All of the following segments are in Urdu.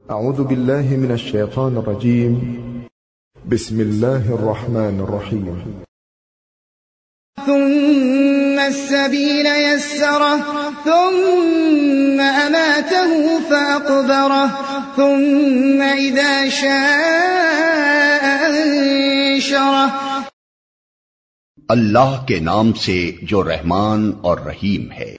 أعوذ بالله من الشيطان الرجيم. بسم الله الرحمن الرحيم. ثم السبيل يسره ثم أماته فأقبره ثم إذا شاء أنشره. اللہ کے نام سے جو رحمان اور رحیم ہے.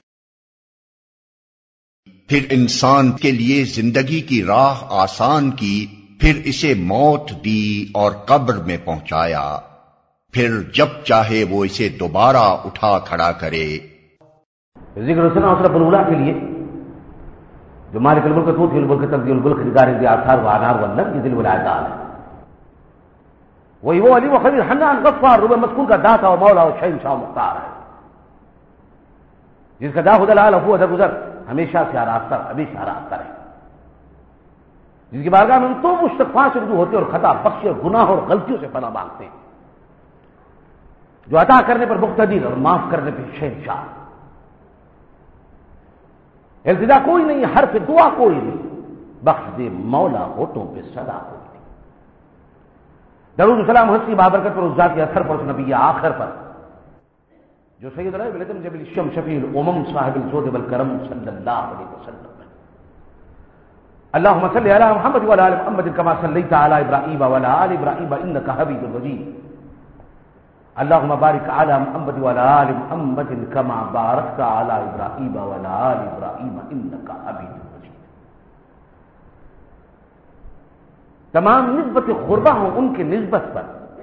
پھر انسان کے لیے زندگی کی راہ آسان کی، پھر اسے موت دی اور قبر میں پہنچایا، پھر جب چاہے وہ اسے دوبارہ اٹھا کھڑا کرے. ذکر حسن رب الاولیاء کے لیے جو مالک الملک توتی الملک تنزیل الملک نگار دی آثار و انار والنر کی دل ولایتان ہے، وہی وہ علی و خبیر حنان غفار رب مسکون کا داتا و مولا و شہنشاہ مختار ہے، جس کا داخل دلال افو ادھر گزر ہمیشہ سے آراستہ ہمیشہ آراستہ رہے، جس کی بارگاہ میں ہم تو مستغفار سے رجوع ہوتے اور خطا بخش اور گناہ اور غلطیوں سے پناہ مانگتے ہیں، جو عطا کرنے پر مقتدر اور معاف کرنے پر شہنشاہ. التجا کوئی نہیں، حرف دعا کوئی نہیں، بخش دے مولا ہوٹوں پہ صدا کوئی نہیں. درود السلام حسنی بابرکت پر اس ذات کے اثر پر اس نبی آخر پر جو سید رائے بلدم جبل الشم شفیع الامم صاحب الجود والکرم صلی اللہ علیہ وسلم. اللهم صل علی محمد وعلی آل محمد کما صلیت علی ابراہیم وعلی آل ابراہیم انک حمید مجید. اللهم بارک علی محمد وعلی آل محمد کما بارکت علی ابراہیم وعلی آل ابراہیم انک حمید مجید. تمام نسبت قربہ ہوں ان کی نسبت پر،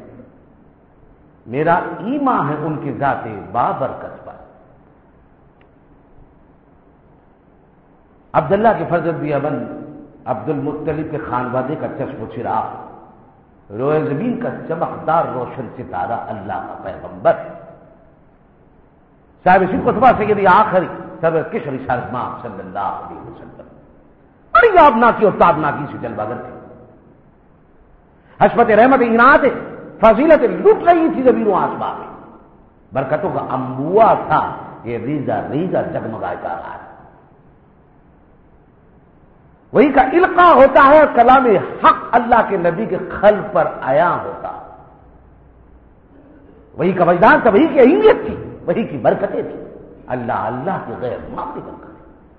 میرا ایمان ہے ان کی ذات بابرکت پر. عبداللہ کے فرزند بھی ابن عبد المطلب کے خانوادے کا چشم و چراغ، روئے زمین کا چمکدار روشن ستارہ، اللہ کا پیغمبر صاحب صدق و صفا سیدی آخری سر کشر رسالت ماں صلی اللہ علیہ وسلم. بڑی یابناکی اور تابناکی سے جلوہ گر تھے، حشمت رحمت عنایت فضیلت لٹ رہی تھی زمین و آسمان میں، برکتوں کا انبوہ تھا یہ ریزہ ریزہ جگمگائے جا رہا ہے. وہی کا القاء ہوتا ہے، کلام حق اللہ کے نبی کے قلب پر آیا ہوتا، وہی کا وجدان تھا، وہی کی اہمیت تھی، وہی کی برکتیں تھی. اللہ اللہ کے غیر معاملے برکت،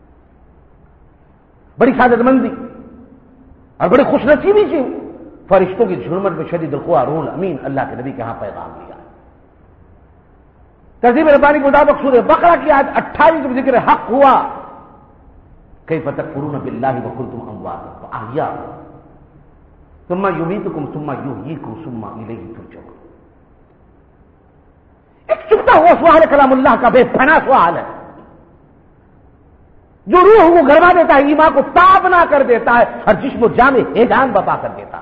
بڑی سعادت مندی اور بڑی خوش نصیبی تھی. فرشتوں کی جھرمٹ میں شدید القوا روح الامین اللہ کے نبی کے ہاں پیغام لیا. تہذیب ربانی کے مطابق سورہ بقرہ کی آیت 28 میں ذکر حق ہوا، کیف تکفرون باللہ وکنتم امواتا فاحیاکم ثم یمیتکم ثم یحییکم ثم الیہ ترجعون. ایک چپتا ہوا سوال کلام اللہ کا بے پناہ سوال ہے، جو روح کو گرما دیتا ہے، ایمان کو تابنا کر دیتا ہے اور جسم و جان میں ہیجان بپا کر دیتا ہے،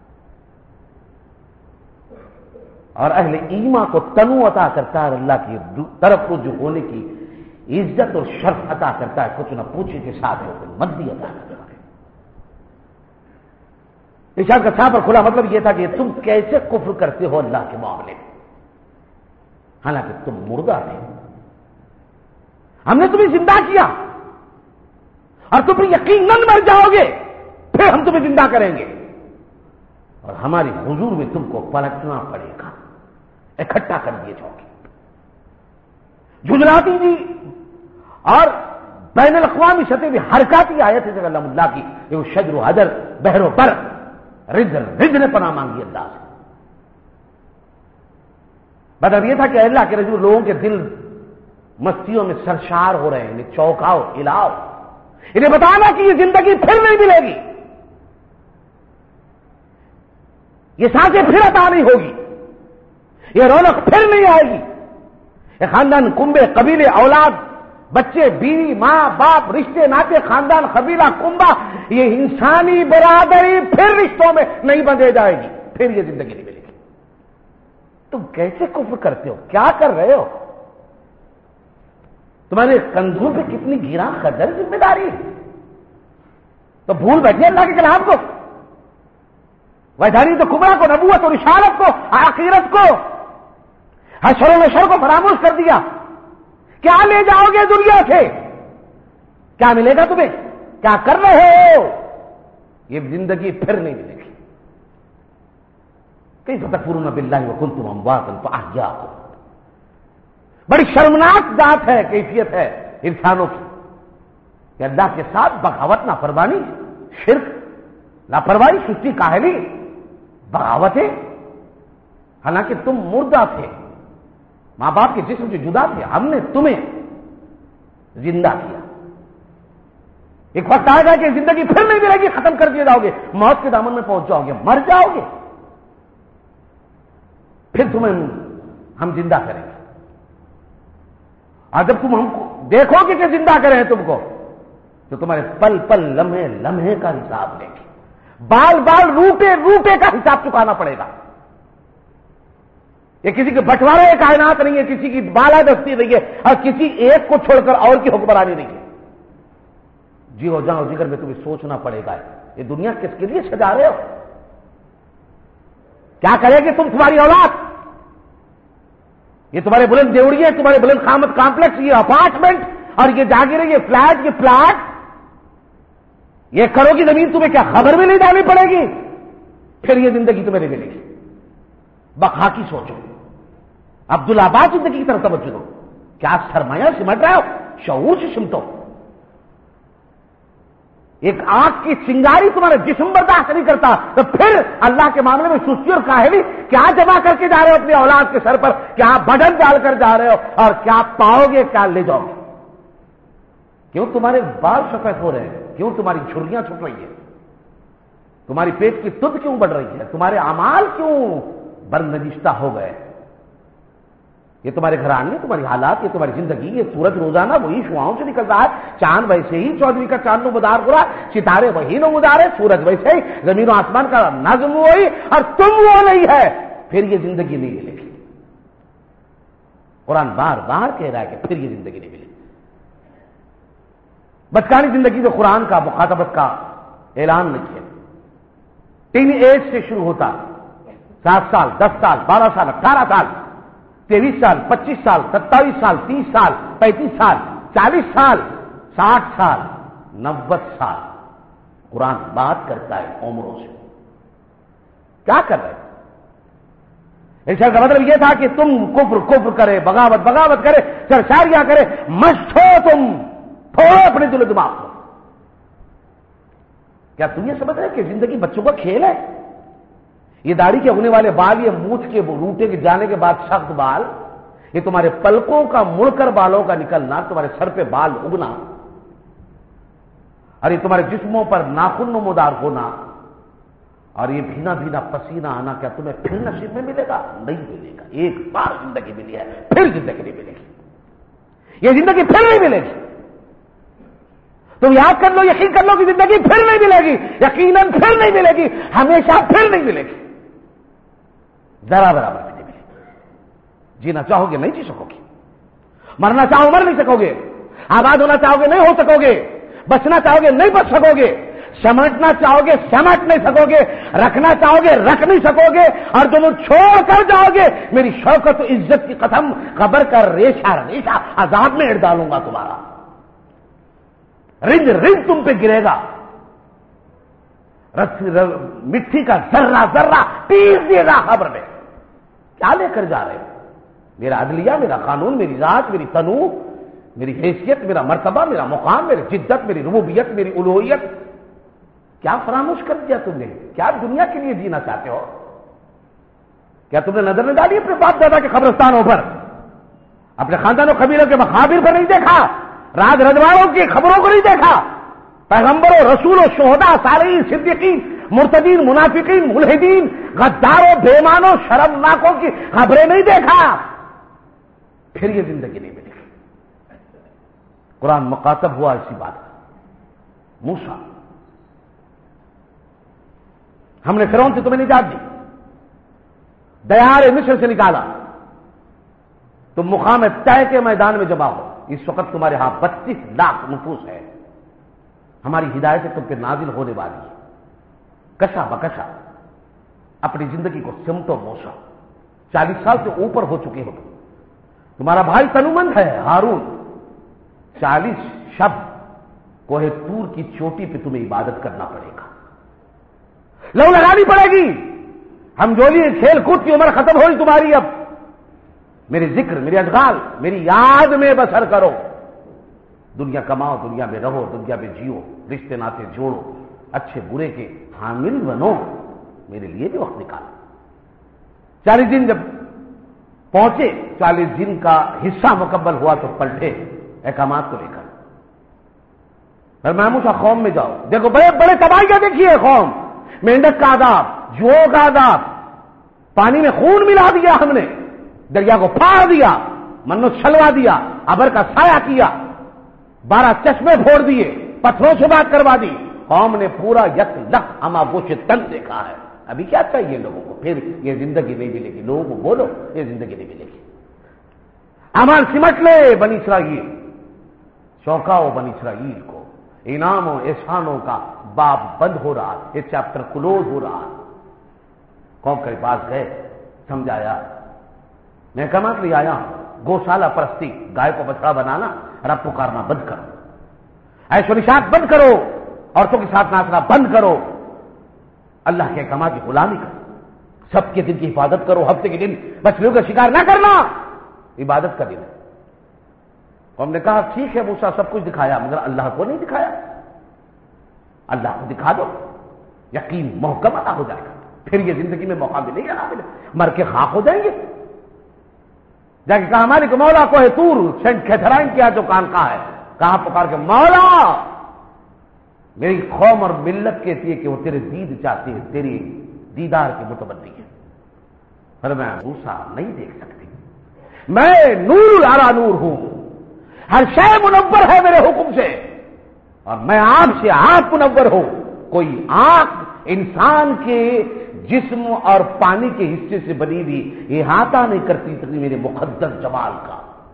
اور اہل ایمان کو تنوع عطا کرتا ہے، اللہ کی طرف رجوع ہونے کی عزت اور شرف عطا کرتا ہے، کچھ نہ پوچھے کے ساتھ مدی عطا کرتا ہے. ارشاد کا صاحب پر کھلا مطلب یہ تھا کہ تم کیسے کفر کرتے ہو اللہ کے معاملے میں، حالانکہ تم مردہ تھے، ہم نے تمہیں زندہ کیا اور تم یقیناً مر جاؤ گے، پھر ہم تمہیں زندہ کریں گے اور ہماری حضور میں تم کو پلٹنا پڑے گا. اکٹھا کر دیے جاؤ گے. جھجراتی جی اور بین الاقوامی سطح بھی حرکاتی آیت ہے اللہ اللہ کی، یہ شجر و حجر بحر و بر رج نے پناہ مانگی اللہ سے. مطلب یہ تھا کہ اللہ کے رسول لوگوں کے دل مستیوں میں سرشار ہو رہے ہیں، انہیں چوکاؤ ہلاؤ، انہیں بتانا کہ یہ زندگی پھر نہیں ملے گی، یہ سانسیں پھر عطا نہیں ہوگی، یہ رونق پھر نہیں آئے گی. یہ خاندان، کنبے، قبیلے، اولاد، بچے، بیوی، ماں باپ، رشتے ناطے، خاندان، قبیلہ، کنبہ، یہ انسانی برادری پھر رشتوں میں نہیں بندھے جائے گی، پھر یہ زندگی نہیں ملے گی. تم کیسے کفر کرتے ہو؟ کیا کر رہے ہو؟ تمہارے کندھوں پہ کتنی گراں قدر ذمہ داری ہے، تو بھول بیٹھے اللہ کے کلام کو، وحدانیت کبریٰ کو، نبوت اور رسالت کو، آخرت کو، حشر و نشر کو فراموش کر دیا. کیا لے جاؤ گے دنیا سے؟ کیا ملے گا تمہیں؟ کیا کر رہے ہو؟ یہ زندگی پھر نہیں ملے گی. کیف تکفرون باللہ وکنتم امواتا فاحیاکم. بڑی شرمناک ذات ہے، کیفیت ہے انسانوں کی کہ اللہ کے ساتھ بغاوت، نافرمانی، شرک، لاپرواہی، سستی، کاہلی، بغاوتیں. حالانکہ تم مردہ تھے، ماں باپ کے جسم سے جدا تھے، ہم نے تمہیں زندہ کیا. ایک وقت آئے گا کہ زندگی پھر نہیں ملے گی، ختم کر دیے جاؤ گے، موت کے دامن میں پہنچ جاؤ گے، مر جاؤ گے، پھر تمہیں ہم زندہ کریں گے. اور جب تم ہم کو دیکھو گے کہ زندہ کریں تم کو، تو تمہارے پل پل، لمحے لمحے کا حساب لیں گے، بال بال، روٹے روٹے کا حساب چکانا پڑے گا. یہ کسی کے بٹوارے کائنات نہیں ہے، کسی کی بالادستی نہیں ہے، اور کسی ایک کو چھوڑ کر اور کی حکمرانی نہیں ہے. جی ہو جاؤ جگر میں تمہیں سوچنا پڑے گا، یہ دنیا کس کے لیے سجا رہے ہو؟ کیا کرے گی تمہاری اولاد؟ یہ تمہارے بلند دیوڑیے، تمہارے بلند قامت کمپلیکس، یہ اپارٹمنٹ اور یہ جاگیریں، یہ فلیٹ، یہ پلاٹ، یہ کرو گی زمین تمہیں کیا خبر بھی نہیں ڈالنی پڑے گی؟ پھر یہ زندگی تمہیں نہیں ملے گی. بقا کی سوچو، عبدالآباد زندگی کی طرف توجہ دو. کیا سرمایہ سمٹ رہے ہو؟ شعور سے سمٹو. ایک آنکھ کی چنگاری تمہارا جسم برداشت نہیں کرتا، تو پھر اللہ کے معاملے میں سستی اور کاہلی کیا جمع کر کے جا رہے ہو اپنی اولاد کے سر پر؟ کیا بڑھن ڈال کر جا رہے ہو؟ اور کیا پاؤ گے، کیا لے جاؤ گے؟ کیوں تمہارے بال سفید ہو رہے ہیں؟ کیوں تمہاری جھریاں چھٹ رہی ہیں؟ تمہاری پیٹ کی تد کیوں بڑھ رہی ہے؟ تمہارے اعمال کیوں برنجشتہ ہو گئے؟ یہ تمہارے گھرانے، تمہاری حالات، یہ تمہاری زندگی. یہ سورج روزانہ وہی شعاؤں سے نکل رہا ہے، چاند ویسے ہی 14ویں کا چاند نمودار ہو رہا ہے، ستارے وہی نمودار ہے، سورج ویسے ہی، زمین و آسمان کا نظم وہی، اور تم وہ نہیں ہے. پھر یہ زندگی نہیں ملے گی. قرآن بار بار کہہ رہا ہے کہ پھر یہ زندگی نہیں ملے گی. بچکانی زندگی جو قرآن کا مخاطبت کا اعلان نہیں ہے. ٹین ایج سے شروع ہوتا، 7 سال، 10 سال، 12 سال، 18 سال، 23 سال، 25 سال، 27 سال، 30 سال، 35 سال، 40 سال، 60 سال، 90 سال. قرآن بات کرتا ہے عمروں سے. کیا کر رہے؟ ارشاد کا مطلب یہ تھا کہ تم کفر کرے، بغاوت کرے، سرشاریاں کرے، مست ہو تم، پھوڑو اپنے دل و دماغ کو. کیا تم یہ سمجھ رہے کہ زندگی بچوں کا کھیل ہے؟ یہ داڑھی کے اگنے والے بال، یہ مونچھ کے روٹے کے جانے کے بعد سخت بال، یہ تمہارے پلکوں کا مڑ کر بالوں کا نکلنا، تمہارے سر پہ بال اگنا، اور یہ تمہارے جسموں پر ناخن نمودار ہونا، اور یہ بھینا بھینا پسینہ آنا، کیا تمہیں پھر نصیب میں ملے گا؟ نہیں ملے گا. ایک بار زندگی ملی ہے، پھر زندگی نہیں ملے گی. یہ زندگی پھر نہیں ملے گی. تم یاد کر لو، یقین کر لو کہ زندگی پھر نہیں ملے گی، یقیناً پھر نہیں ملے گی، ہمیشہ پھر نہیں ملے گی. ذرا برابر بھی نہیں ملے گی. جینا چاہو گے نہیں جی سکو گے، مرنا چاہو مر نہیں سکو گے، آباد ہونا چاہو گے نہیں ہو سکو گے، بچنا چاہو گے نہیں بچ سکو گے، سمجھنا چاہو گے سمجھ نہیں سکو گے، رکھنا چاہو گے رکھ نہیں سکو گے، اور تم چھوڑ کر جاؤ گے میری شوکت و عزت کی قسم، قبر کا ریشہ عذاب میں اڑ ڈالوں گا تمہارا. رنج تم پہ گرے گا، مٹی کا ذرہ پیس دے گا قبر میں. کیا لے کر جا رہے ہو؟ میرا عدلیہ، میرا قانون، میری ذات، میری تنوع، میری حیثیت، میرا مرتبہ، میرا مقام، میری جدت، میری ربوبیت، میری الوہیت، کیا فراموش کر دیا تم نے؟ کیا دنیا کے لیے جینا چاہتے ہو؟ کیا تم نے نظر نہ ڈالی اپنے باپ دادا کے قبرستانوں پر، اپنے خاندان و قبیلوں کے مقابر پر نہیں دیکھا، راز رضوانوں کی خبروں کو نہیں دیکھا، پیغمبروں، رسولوں، شہداء، صالحین، صدیقین، مرتدین، منافقین، ملحدین، غداروں، بےمانوں، شرمناکوں کی خبریں نہیں دیکھا؟ پھر یہ زندگی نہیں ملے گی. قرآن مخاطب ہوا اسی بات کا. موسیٰ، ہم نے فرعون سے تمہیں نجات دی، دیار مصر سے نکالا، تم مقام طے کے میدان میں جمع ہو. اس وقت تمہارے ہاں 32 لاکھ نفوس ہے. ہماری ہدایت سے تم پہ نازل ہونے والی ہے. کشا بکشا اپنی زندگی کو سمٹو. موسیٰ 40 سال سے اوپر ہو چکے ہو. تمہارا بھائی تنومند ہے ہارون، 40 شب کوہ طور کی چوٹی پہ تمہیں عبادت کرنا پڑے گا. لو لگانی پڑے گی. ہم جو لیے کھیل کود کی عمر ختم ہوئی تمہاری. اب میرے ذکر، میرے اشغال، میری یاد میں بسر کرو. دنیا کماؤ، دنیا میں رہو، دنیا میں جیو، رشتے ناطے جوڑو، اچھے برے کے حامل بنو. میرے لیے بھی وقت نکالو. 40 دن جب پہنچے، 40 دن کا حصہ مکمل ہوا تو پلٹے احکامات کو لے کر. پھر موسیٰ قوم میں جاؤ، دیکھو بڑے بڑے تباہیاں دیکھیے. قوم مینڈک کا عذاب، جو کا عذاب، پانی میں خون ملا دیا ہم نے، دریا کو پھاڑ دیا، من و چھلوا دیا، ابر کا سایہ کیا، 12 چشمے پھوڑ دیے، پتھروں سے بات کروا دی. قوم نے پورا یک لخ اما گوش تن دیکھا ہے. ابھی کیا چاہیے لوگوں کو؟ پھر یہ زندگی نہیں ملے گی. لوگوں کو بولو یہ زندگی نہیں ملے گی. امان سمٹ لے بنی اسرائیل، چوکاؤ بنی اسرائیل کو. انعاموں احسانوں کا باب بند ہو رہا، یہ چیپٹر کلوز ہو رہا. قوم کے پاس گئے، سمجھایا، میں کما کے لیے آیا ہوں. گوشالہ پرستی، گائے کو بچڑا بنانا، رب پکارنا بند کرو، عیش و نشاط بند کرو، عورتوں کے ساتھ ناچنا بند کرو، اللہ کے احکامات کی غلامی کرو، سب کے دن کی حفاظت کرو، ہفتے کے دن مچھلیوں کا شکار نہ کرنا، عبادت کا دن. ہم نے کہا ٹھیک ہے موسیٰ، سب کچھ دکھایا مگر اللہ کو نہیں دکھایا. اللہ کو دکھا دو، یقین محکم عطا ہو جائے گا. پھر یہ زندگی میں موقع ملے گا، نہ ملے مر کے خاک ہو جائیں گے. جا کے کہا ہماری کو مولا کو ہے تور سینٹ کیتھرائن کیا جو کان کا ہے، کہاں پکار کے مولا میری قوم اور ملت کہتی ہے کہ وہ تیرے دید چاہتی ہے، تیری دیدار کی متمنی ہے. پر میں موسیٰ نہیں دیکھ سکتی، میں نور علی نور ہوں، ہر شے منور ہے میرے حکم سے، اور میں آپ سے آپ منور ہوں. کوئی آنکھ انسان کے جسم اور پانی کے حصے سے بنی ہوئی احاطہ نہیں کرتی تھی میرے مقدس جمال کا،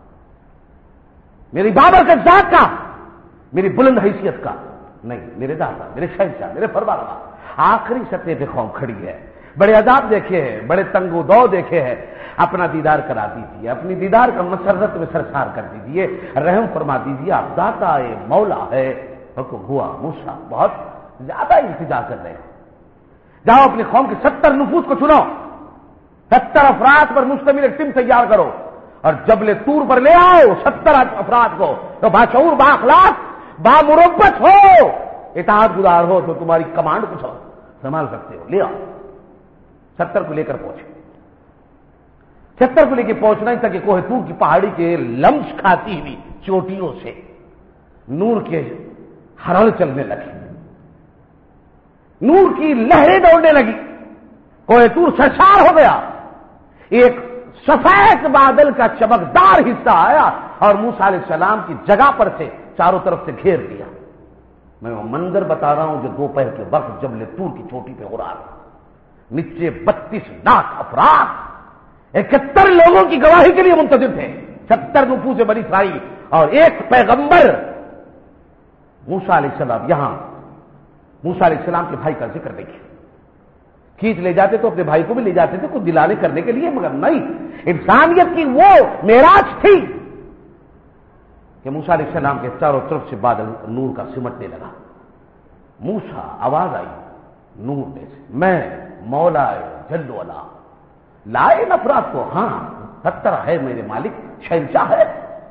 میری بابرکت ذات کا، میری بلند حیثیت کا. نہیں، میرے داتا، میرے شہنشاہ، میرے فرمانروا. آخری سطح پہ قوم کھڑی ہے، بڑے عذاب دیکھے ہیں، بڑے تنگ و دو دیکھے ہیں. اپنا دیدار کرا دیجیے، اپنی دیدار کا مسرت میں سرشار کر دیجیے، رحم فرما دیجیے. آپ داتا ہے، مولا ہے. حکم ہوا. موسیٰ بہت زیادہ التجا کر رہے ہیں. جاؤ اپنی قوم کے 70 نفوس کو چنو، 70 افراد پر مشتمل ایک ٹیم تیار کرو، اور جبل طور پر لے آؤ 70 افراد کو. تو باشعور، بااخلاق، بامربت ہو، اطاعت گزار ہو، تو تمہاری کمانڈ کچھ ہو سنبھال سکتے ہو. لے آؤ. 70 کو لے کر پہنچے. 70 کو لے کے پہنچنا ہی تھا کہ کوہ طور کی پہاڑی کے لمس کھاتی ہوئی چوٹیوں سے نور کے ہرل چلنے لگے، نور کی لہریں دوڑنے لگی. کوہ طور سرشار ہو گیا. ایک سفید بادل کا چمکدار حصہ آیا اور موسیٰ علیہ السلام کی جگہ پر سے چاروں طرف سے گھیر دیا. میں وہ منظر بتا رہا ہوں جو دوپہر کے وقت جبل طور کی چوٹی پہ ہو رہا تھا. نیچے 32 لاکھ افراد 71 لوگوں کی گواہی کے لیے منتظر تھے. 70 نفوس بنی اسرائیل اور ایک پیغمبر موسیٰ علیہ السلام. یہاں موسیٰ علیہ السلام کے بھائی کا ذکر دیکھیں. کھینچ لے جاتے تو اپنے بھائی کو بھی لے جاتے تھے کچھ دلانے کرنے کے لیے، مگر نہیں، انسانیت کی وہ معراج تھی کہ موسیٰ علیہ السلام کے چاروں طرف سے بادل نور کا سمٹنے لگا. موسیٰ، آواز آئی نور میں سے، میں مولا جل وعلا لائے افراد کو. ہاں 70 ہے میرے مالک، شہنشاہ ہے.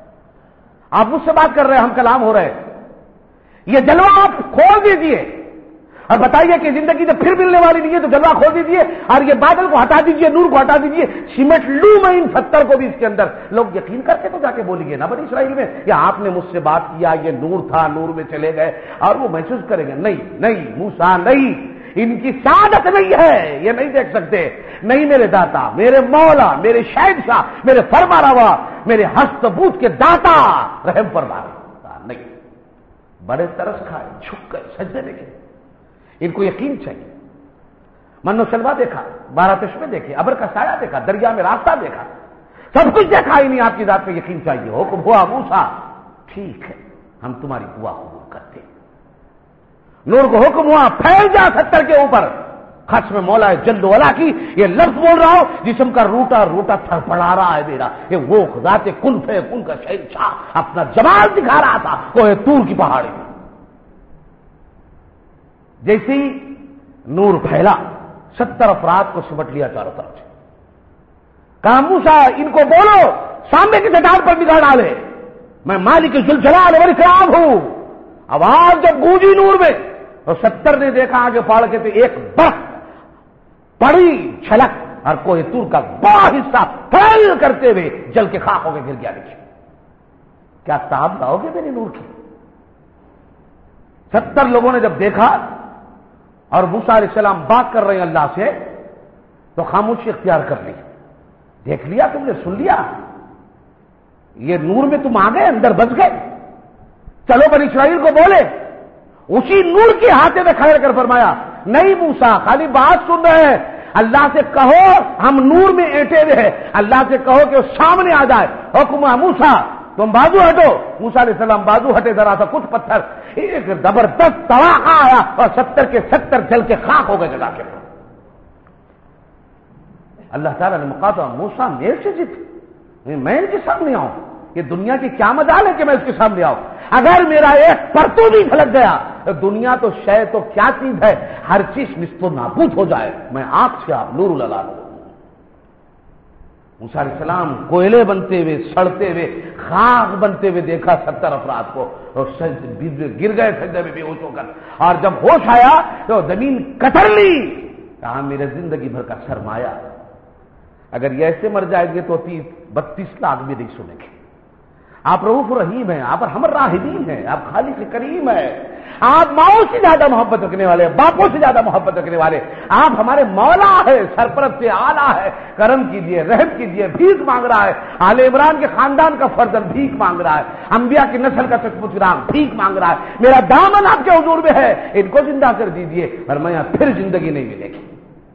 آپ مجھ سے بات کر رہے ہیں، ہم کلام ہو رہے ہیں. یہ جلوہ آپ کھول دیجئے اور بتائیے کہ زندگی جب پھر ملنے والی نہیں ہے تو جلوہ کھول دیجئے اور یہ بادل کو ہٹا دیجئے، نور کو ہٹا دیجئے، سمٹ لوں میں ان 70 کو بھی اس کے اندر. لوگ یقین کر کے تو جا کے بولیں گے نا بنی اسرائیل میں، یا آپ نے مجھ سے بات کیا، یہ نور تھا، نور میں چلے گئے، اور وہ محسوس کریں گے. نہیں نہیں موسیٰ، نہیں، ان کی سعادت نہیں ہے، یہ نہیں دیکھ سکتے. نہیں میرے داتا، میرے مولا، میرے شہنشاہ، میرے فرمانروا، میرے ہست بوت کے داتا رحم فرما. نہیں، بڑے ترس کھائے، جھک گئے، سجدے میں گئے. ان کو یقین چاہیے. من و سلوا دیکھا، 12 چشمے دیکھے، ابر کا سایہ دیکھا، دریا میں راستہ دیکھا، سب کچھ دیکھا ہی نہیں. آپ کی ذات پہ یقین چاہیے. حکم ہوا موسیٰ، ٹھیک ہے ہم تمہاری دعا قبول کرتے. نور کو حکم ہوا پھیل جا 70 کے اوپر. خاص میں مولا جل وعلا کی یہ لفظ بول رہا ہوں، جسم کا روٹا روٹا تھر پڑا رہا ہے میرا. یہ وہ ذات کن فیکون کا شہنشاہ اپنا جمال دکھا رہا تھا کوہ طور کی پہاڑی میں. جیسی نور پھیلا، 70 افراد کو سمٹ لیا چاروں طرف سے. کہا موسیٰ ان کو بولو سامنے کی چٹان پر نگاہ ڈالے، میں مالک ذوالجلال والاکرام ہوں. آواز جب گونجی نور میں تو 70 نے دیکھا آگے پھاڑ کے تو ایک برق پڑی چھلک اور کوہ طور کا بڑا حصہ پھیل کرتے ہوئے جل کے خاک ہو کے گر گیا نیچے. کیا تاب لاؤ گے میرے نور کی؟ 70 لوگوں نے جب دیکھا اور موسیٰ علیہ السلام بات کر رہے ہیں اللہ سے تو خاموشی اختیار کر لی. دیکھ لیا تم نے، سن لیا، یہ نور میں تم آ گئے، اندر بچ گئے، چلو بنی اسرائیل کو بولے. اسی نور کے ہاتھے میں کھڑے کر فرمایا نہیں موسیٰ خالی بات سن رہے ہیں، اللہ سے کہو ہم نور میں اینٹے ہوئے ہیں، اللہ سے کہو کہ وہ سامنے آ جائے. حکم موسیٰ تم بازو ہٹو. موسیٰ علیہ السلام بازو ہٹے، ذرا سا کچھ پتھر ایک زبردست تڑاکا آیا اور 70 کے 70 جل کے خاک ہو گئے جگہ کے. اللہ تعالیٰ نے مقاطع موسیٰ میرے سے جیت، میں ان کے سامنے آؤں؟ یہ دنیا کی کیا مجال ہے کہ میں اس کے سامنے آؤں؟ اگر میرا ایک پرتو بھی پھلک گیا تو دنیا تو شے تو کیا چیز ہے، ہر چیز نصف و نابود ہو جائے، میں آنکھ سے آپ نور لگا دوں. موسیٰ علیہ السلام کوئلے بنتے ہوئے، سڑتے ہوئے، خاک بنتے ہوئے دیکھا 70 افراد کو اور گر گئے سجدے میں بے ہوش ہو کر. اور جب ہوش آیا تو زمین کتر لی. کہا میرے زندگی بھر کا سرمایہ، اگر یہ ایسے مر جائیں گے تو 32 لاکھ بھی نہیں سنیں گے. آپ رؤوف رحیم ہیں، آپ ارحم الراحمین ہیں، آپ خالق کریم ہیں، آپ ماؤں سے زیادہ محبت رکھنے والے، باپوں سے زیادہ محبت رکھنے والے، آپ ہمارے مولا ہے، سرپرست سے اعلیٰ ہے. کرم کیجیے، رحم کیجیے. بھیک مانگ رہا ہے، آل عمران کے خاندان کا فرزند بھیک مانگ رہا ہے، انبیاء کی نسل کا چشم چراغ بھیک مانگ رہا ہے. میرا دامن آپ کے حضور میں ہے، ان کو زندہ کر دیجیے فرمایا پھر زندگی نہیں ملے گی.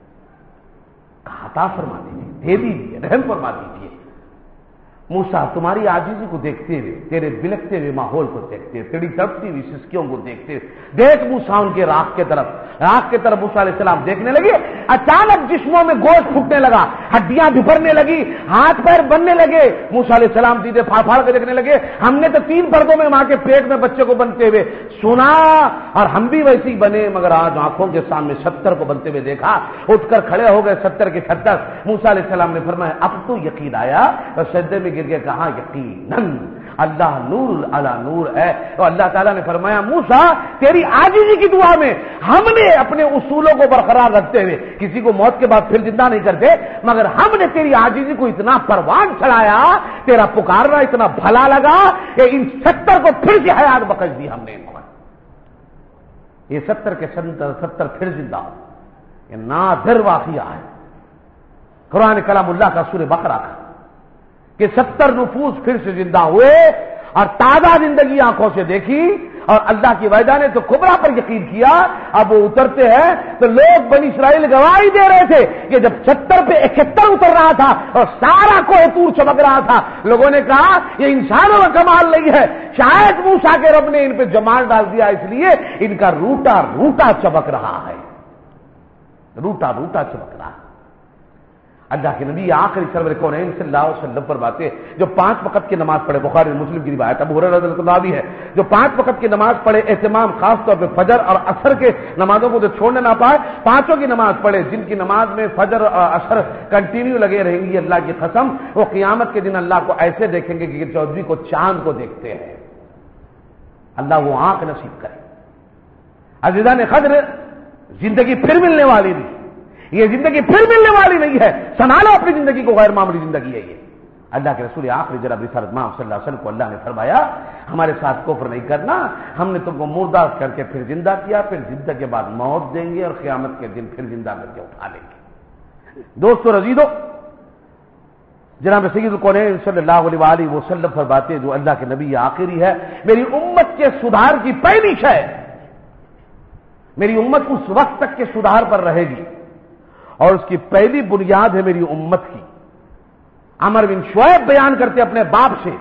عطا فرما دیجیے، دے دیجیے، رحم فرما دیجیے. موسیٰ تمہاری عاجزی کو دیکھتے ہوئے، تیرے بلکتے ہوئے ماحول کو دیکھتے ہوئے، تیری تڑپتی ہوئی سسکیوں کو دیکھتے ہوئے، دیکھ موسیٰ ان کے راکھ کے طرف موسیٰ علیہ السلام دیکھنے لگے. اچانک جسموں میں گوشت پھوٹنے لگا، ہڈیاں بھرنے لگی، ہاتھ پیر بننے لگے. موسیٰ علیہ السلام سیدھے پھاڑ پھاڑ کے دیکھنے لگے. ہم نے تو 3 پردوں میں ماں کے پیٹ میں بچے کو بنتے ہوئے سنا اور ہم بھی ویسے ہی بنے، مگر آج آنکھوں کے سامنے 70 کو بنتے ہوئے دیکھا. اٹھ کر کھڑے ہو گئے 70 کے 70. موسیٰ علیہ السلام نے فرمایا اب تو یقین آیا؟ اور سجدے میں گر کے کہا یقیناً اللہ نور علی نور ہے. تو اللہ تعالیٰ نے فرمایا موسیٰ تیری عاجزی کی دعا میں ہم نے اپنے اصولوں کو برقرار رکھتے ہوئے کسی کو موت کے بعد پھر زندہ نہیں کرتے، مگر ہم نے تیری عاجزی کو اتنا پروان چڑھایا، تیرا پکارنا اتنا بھلا لگا کہ ان 70 کو پھر سے حیات بخش دی ہم نے. یہ 70 کے 70 پھر زندہ، یہ نادر واقعہ ہے قرآن کلام اللہ کا سورہ بقرہ کا کہ 70 نفوس پھر سے زندہ ہوئے اور تازہ زندگی آنکھوں سے دیکھی. اور اللہ کی وعدہ نے تو کبرا پر یقین کیا. اب وہ اترتے ہیں تو لوگ بنی اسرائیل گواہی دے رہے تھے کہ جب 70 پہ 71 اتر رہا تھا اور سارا کوہ طور چمک رہا تھا، لوگوں نے کہا یہ انسانوں کا کمال نہیں ہے، شاید موسیٰ کے رب نے ان پہ جمال ڈال دیا اس لیے ان کا روٹا روٹا چمک رہا ہے، روٹا روٹا چمک رہا ہے. اللہ کے نبی آخری سرور کونین صلی اللہ علیہ وسلم فرماتے جو 5 وقت کی نماز پڑھے، بخاری مسلم کی روایت ابو ہریرہ رضی اللہ عنہ بھی ہے، جو 5 وقت کی نماز پڑھے، اہتمام خاص طور پہ فجر اور عصر کے نمازوں کو جو چھوڑنے نہ پائے، 5 کی نماز پڑھے، جن کی نماز میں فجر اور عصر کنٹینیو لگے رہیں گی، اللہ کی قسم وہ قیامت کے دن اللہ کو ایسے دیکھیں گے کہ 14 کو چاند کو دیکھتے ہیں. اللہ وہ آنکھ نصیب کرے. عزیزان قدر زندگی پھر ملنے والی نہیں، یہ زندگی پھر ملنے والی نہیں ہے. سنبھالو اپنی زندگی کو، غیر معمولی زندگی ہے یہ. اللہ کے رسول آخری جناب رسالت مآب صلی اللہ علیہ وسلم کو اللہ نے فرمایا ہمارے ساتھ کفر نہیں کرنا، ہم نے تم کو مردہ کر کے پھر زندہ کیا، پھر زندہ کے بعد موت دیں گے اور قیامت کے دن پھر زندہ کر کے اٹھا لیں گے. دوستو عزیزو، جناب سید الکونین صلی اللہ علیہ وسلم فرماتے جو اللہ کے نبی آخری ہے، میری امت کے سدھار کی پہلی شے، میری امت اس وقت تک کے سدھار پر رہے گی اور اس کی پہلی بنیاد ہے میری امت کی. عمر بن شعیب بیان کرتے اپنے باپ سے،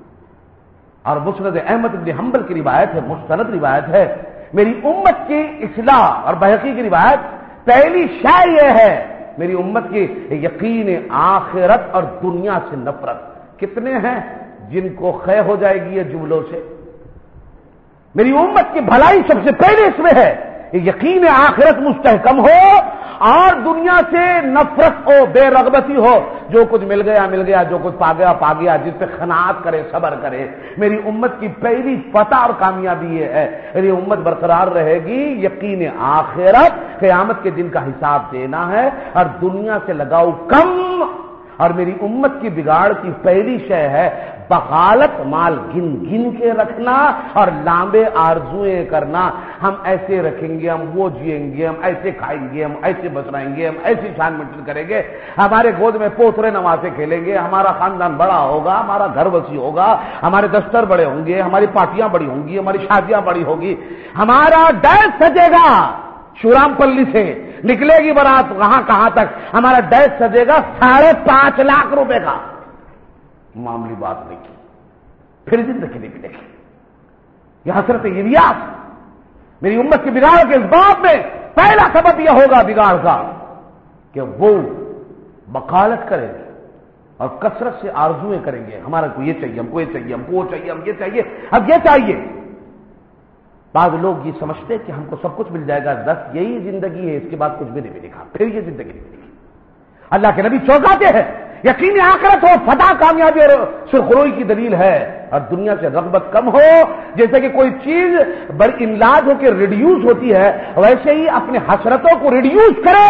اور مسند احمد بن حنبل کی روایت ہے، مستند روایت ہے، میری امت کی اصلاح، اور بہقی کی روایت پہلی شے یہ ہے میری امت کی یقین آخرت اور دنیا سے نفرت. کتنے ہیں جن کو خے ہو جائے گی یہ جملوں سے؟ میری امت کی بھلائی سب سے پہلے اس میں ہے یقین آخرت مستحکم ہو اور دنیا سے نفرت ہو، بے رغبتی ہو، جو کچھ مل گیا، جو کچھ پا گیا، جس پہ قناعت کرے، صبر کرے۔ میری امت کی پہلی فتح اور کامیابی یہ ہے، میری امت برقرار رہے گی، یقین آخرت، قیامت کے دن کا حساب دینا ہے اور دنیا سے لگاؤ کم۔ اور میری امت کی بگاڑ کی پہلی شے ہے بخالت، مال گن گن کے رکھنا اور لامبے آرزویں کرنا۔ ہم ایسے رکھیں گے، ہم وہ جئیں گے، ہم ایسے کھائیں گے، ہم ایسے بسرائیں گے، ہم ایسی شان منٹن کریں گے، ہمارے گود میں پوترے نواسے کھیلیں گے، ہمارا خاندان بڑا ہوگا، ہمارا گھر وسیع ہوگا، ہمارے دفتر بڑے ہوں گے، ہماری پارٹیاں بڑی ہوں گی، ہماری شادیاں بڑی ہوگی، ہمارا ڈیش سجے گا، شورام پلی سے نکلے گی بارات کہاں تک، ہمارا ڈیش سجے گا 5.5 لاکھ روپے کا۔ معمولی بات نہیں کی، پھر زندگی نہیں ملے گی۔ یہ حسرت الیاس میری امت کی بگاڑ کے اس بات میں پہلا سبب یہ ہوگا بگاڑ کا کہ وہ بخالت کریں گے اور کثرت سے آرزویں کریں گے، ہمارا کو یہ چاہیے، ہم کو یہ چاہیے، ہم کو وہ چاہیے، ہم یہ چاہیے، اب یہ چاہیے۔ بعض لوگ یہ سمجھتے کہ ہم کو سب کچھ مل جائے گا، بس یہی زندگی ہے، اس کے بعد کچھ بھی نہیں ملے گا، پھر یہ زندگی نہیں ملے گی۔ اللہ کے نبی چونکاتے ہیں، یقین آخرت ہو، فتح، کامیابی اور سرخروئی کی دلیل ہے، اور دنیا سے رغبت کم ہو۔ جیسے کہ کوئی چیز بڑی املاج ہو کے ریڈیوس ہوتی ہے، ویسے ہی اپنے حسرتوں کو ریڈیوس کرے،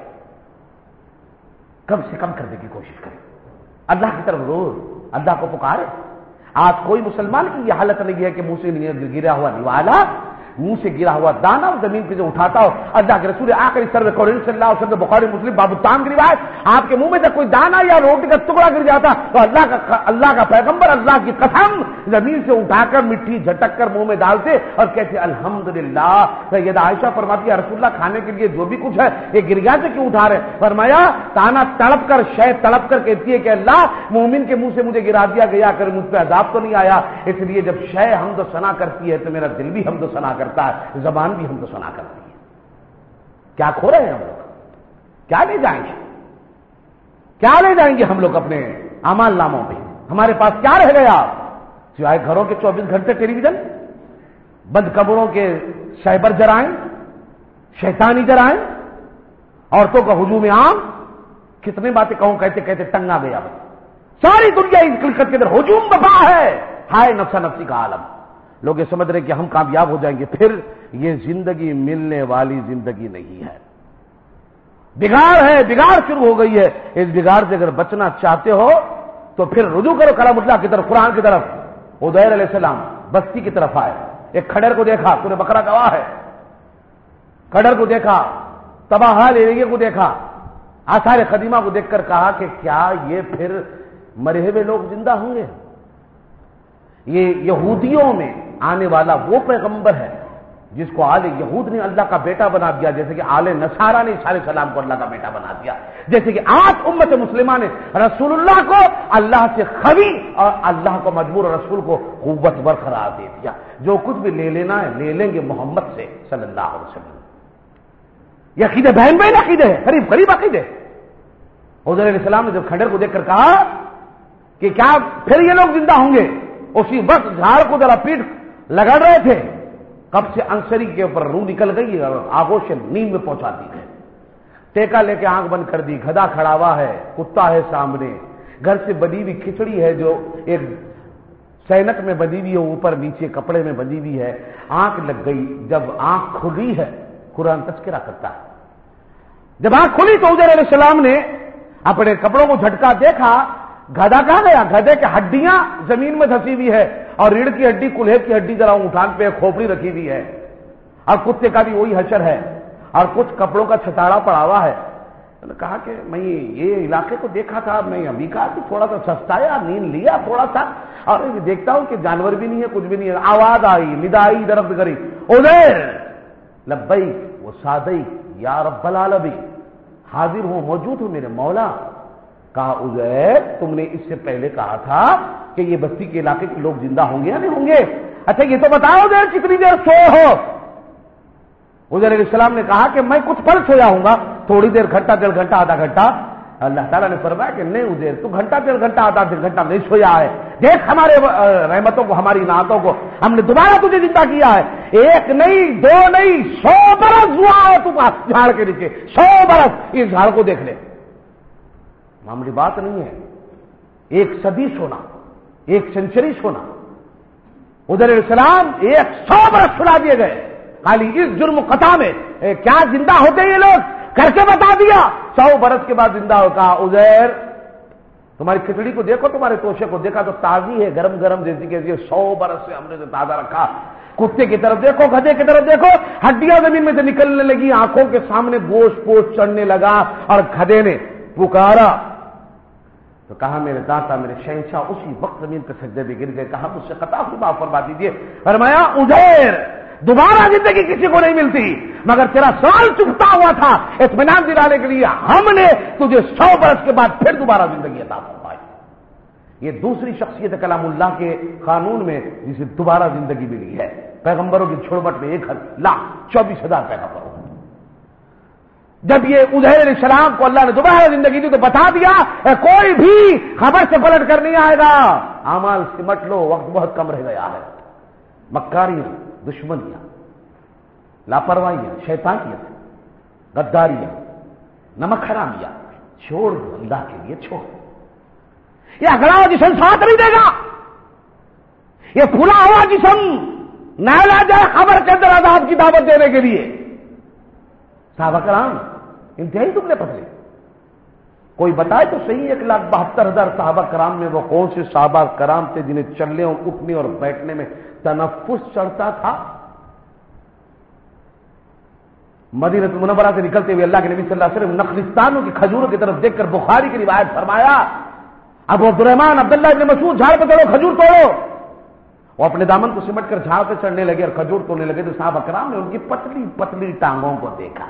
کم سے کم کرنے کی کوشش کرے، اللہ کی طرف روز اللہ کو پکارے۔ آج کوئی مسلمان کی یہ حالت نہیں ہے کہ منہ سے گرا ہوا نوالا، منہ سے گرا ہوا دانا زمین پہ جو اٹھاتا ہو۔ اللہ کے رسول آخری سر صلی اللہ علیہ وسلم، بخاری مسلم باب الطعام کی روایت، آپ کے منہ میں جب کوئی دانا یا روٹی کا ٹکڑا گر جاتا تو اللہ کا پیغمبر اللہ کی قسم زمین سے اٹھا کر مٹی جھٹک کر منہ میں ڈالتے اور کہتے الحمدللہ۔ سیدہ عائشہ فرماتی ہے رسول اللہ کھانے کے لیے جو بھی کچھ ہے یہ گریا سے کیوں اٹھا رہے؟ فرمایا دانا تڑپ کر، شے تڑپ کر کہتی ہے کہ اللہ مومن کے منہ سے مجھے گرا دیا گیا کر مجھ پہ عذاب تو نہیں آیا۔ اس لیے جب شے حمد و ثنا کرتی ہے تو میرا دل بھی حمد و ثنا کرتا ہے، زبان بھی حمد و ثنا کرتی ہے۔ کیا کھو رہے ہیں ہم لوگ؟ کیا لے جائیں گے؟ کیا لے جائیں گے ہم لوگ اپنے اعمال ناموں میں؟ ہمارے پاس کیا رہ گیا سوائے گھروں کے 24 گھنٹے ٹیلی ویژن، بند قبروں کے سائبر جرائم، شیطانی جرائم، عورتوں کا ہجوم عام، کتنے باتیں کہوں کہتے کہتے ٹنگ آ گیا۔ ساری دنیا اس خلقت کے اندر ہجوم بپا ہے، ہائے نفسا نفسی کا عالم۔ لوگ یہ سمجھ رہے کہ ہم کامیاب ہو جائیں گے، پھر یہ زندگی ملنے والی زندگی نہیں ہے، بگاڑ ہے، بگاڑ شروع ہو گئی ہے۔ اس بگاڑ سے اگر بچنا چاہتے ہو تو پھر رجوع کرو کلام اللہ کی طرف، قرآن کی طرف۔ عزیر علیہ السلام بستی کی طرف آئے، ایک کھڈر کو دیکھا، سورہ بقرہ گواہ ہے، کھڈر کو دیکھا، تباہ حال ایریا کو دیکھا، آثار قدیمہ کو دیکھ کر کہا کہ کیا یہ پھر مرے ہوئے لوگ زندہ ہوں گے؟ یہ یہودیوں میں آنے والا وہ پیغمبر ہے جس کو آل یہود نے اللہ کا بیٹا بنا دیا، جیسے کہ آل نصارہ نے عیسیٰ علیہ السلام کو اللہ کا بیٹا بنا دیا، جیسے کہ آج امت مسلمہ نے رسول اللہ کو اللہ سے خوی اور اللہ کو مجبور اور رسول کو قوت برقرار دے دیا۔ جو کچھ بھی لے لینا ہے لے لیں گے محمد سے صلی اللہ علیہ وسلم۔ یہ عقیدے بہن بہن عقیدے ہے، قریب قریب عقیدے۔ حضور علیہ السلام نے جب کھنڈر کو دیکھ کر کہا کہ کیا پھر یہ لوگ زندہ ہوں گے، اسی وقت جھاڑ کو ذرا پیٹ لگڑ رہے تھے، کب سے انصری کے اوپر روح نکل گئی اور آگوش نیند میں پہنچا دی ہے۔ ٹیکا لے کے آنکھ بند کر دی، گدھا کھڑا ہوا ہے، کتا ہے سامنے، گھر سے بنی ہوئی کھچڑی ہے جو ایک سینک میں بندی ہوئی ہے، اوپر نیچے کپڑے میں بندی ہوئی ہے، آنکھ لگ گئی۔ جب آنکھ کھلی ہے قرآن تذکرہ کرتا ہے، جب آنکھ کھلی تو حضور علیہ السلام نے اپنے کپڑوں کو جھٹکا دیکھا، گدھا کہاں گیا؟ گدھے کی ہڈیاں زمین میں دھسی ہوئی ہے اور ریڑھ کی ہڈی، کلہے کی ہڈی ذرا اٹھان پہ کھوپڑی رکھی ہوئی ہے، اور کتے کا بھی وہی حشر ہے اور کچھ کپڑوں کا چھتاڑا پڑا ہوا ہے۔ میں نے کہا کہ میں یہ علاقے کو دیکھا تھا، میں ابھی کہا کہ تھوڑا سا سستایا، نیند لیا تھوڑا سا، اور دیکھتا ہوں کہ جانور بھی نہیں ہے، کچھ بھی نہیں ہے۔ آواز آئی، ندا آئی درخت کری، عزیر لبیک و سعدیک یا رب العالمین، حاضر ہوں، موجود ہوں میرے مولا۔ کہا عزیر تم نے اس سے پہلے کہا تھا کہ یہ بستی کے علاقے کے لوگ زندہ ہوں گے یا نہیں ہوں گے؟ اچھا یہ تو بتاؤ عزیر کتنی دیر سوئے ہو؟ عزیر علیہ السلام نے کہا کہ میں کچھ پل سویا ہوں گا، تھوڑی دیر، گھنٹہ، ڈیڑھ گھنٹہ، آدھا گھنٹہ۔ اللہ تعالیٰ نے فرمایا کہ نہیں ادیر تو گھنٹہ ڈیڑھ گھنٹہ آدھا ڈیڑھ گھنٹہ نہیں سویا ہے، دیکھ ہمارے رحمتوں کو، ہماری نعمتوں کو، ہم نے دوبارہ تجھے زندہ کیا ہے، ایک نہیں دو نہیں 100 برس ہوا ہے تو جھاڑ کے نیچے، 100 برس اس جھاڑ کو دیکھ لے، معمولی بات نہیں ہے، 1 صدی سونا، 1 سینچری سونا، ادھر علیہ السلام 100 برس سنا دیے گئے خالی اس جرم قطع میں، کیا زندہ ہوتے یہ لوگ کر کے بتا دیا، 100 برس کے بعد زندہ ہو، کہا عزیر تمہاری کھچڑی کو دیکھو، تمہارے توشے کو دیکھا تو تازی ہے، گرم گرم جیسی کہ 100 برس سے ہم نے جو تازہ رکھا، کتے کی طرف دیکھو، گدھے کی طرف دیکھو، ہڈیاں زمین میں سے نکلنے لگی، آنکھوں کے سامنے گوشت پوش چڑھنے لگا، اور گدھے نے پکارا تو کہا میرے داتا میرے شہنشاہ، اسی وقت زمین پہ سجدے بھی گر گئے، کہا مجھ سے خطا ہوئی، معاف فرما دیجیے، فرمایا عزیر دوبارہ زندگی کسی کو نہیں ملتی، مگر تیرا سوال چپتا ہوا تھا، اطمینان دلانے کے لیے ہم نے تجھے 100 برس کے بعد پھر دوبارہ زندگی عطا فرمائی۔ یہ دوسری شخصیت کلام اللہ کے قانون میں جسے دوبارہ زندگی ملی ہے، پیغمبروں کی چھوڑبٹ میں 1,24,000 پیغمبروں۔ جب یہ عزیر علیہ السلام کو اللہ نے دوبارہ زندگی دی تو بتا دیا کوئی بھی خبر سے پلٹ کر نہیں آئے گا، اعمال سمٹ لو، وقت بہت کم رہ گیا ہے، مکاریاں، دشمنیاں، لاپرواہیاں، شیطانیت، غداریاں، نمک حرامیاں چھوڑ دو، اللہ کے لیے چھوڑ دو۔ یہ اگڑا ہوا جسم ساتھ نہیں دے گا، یہ پھولا ہوا جسم نہ لا جائے خبر کے اندر عذاب کی دعوت دینے کے لیے۔ صحابہ کرام انتہائی تم نے پتلے، کوئی بتائے تو صحیح 1,72,000 صحابہ کرام میں وہ کون سے صحابہ کرام تھے جنہیں چلنے اور اٹھنے اور بیٹھنے میں تنفس چڑھتا تھا؟ مدینہ منورہ سے نکلتے ہوئے اللہ کے نبی صلی اللہ علیہ وسلم نخلستانوں کی کھجوروں کی طرف دیکھ کر بخاری کی روایت فرمایا، ابو عبدالرحمن عبداللہ ابن مسعود جھاڑ پہ چڑھو، کھجور توڑو۔ وہ اپنے دامن کو سمٹ کر جھاڑ پہ چڑھنے لگے اور کھجور توڑنے لگے تو صحابہ کرام نے ان کی پتلی پتلی ٹانگوں کو دیکھا،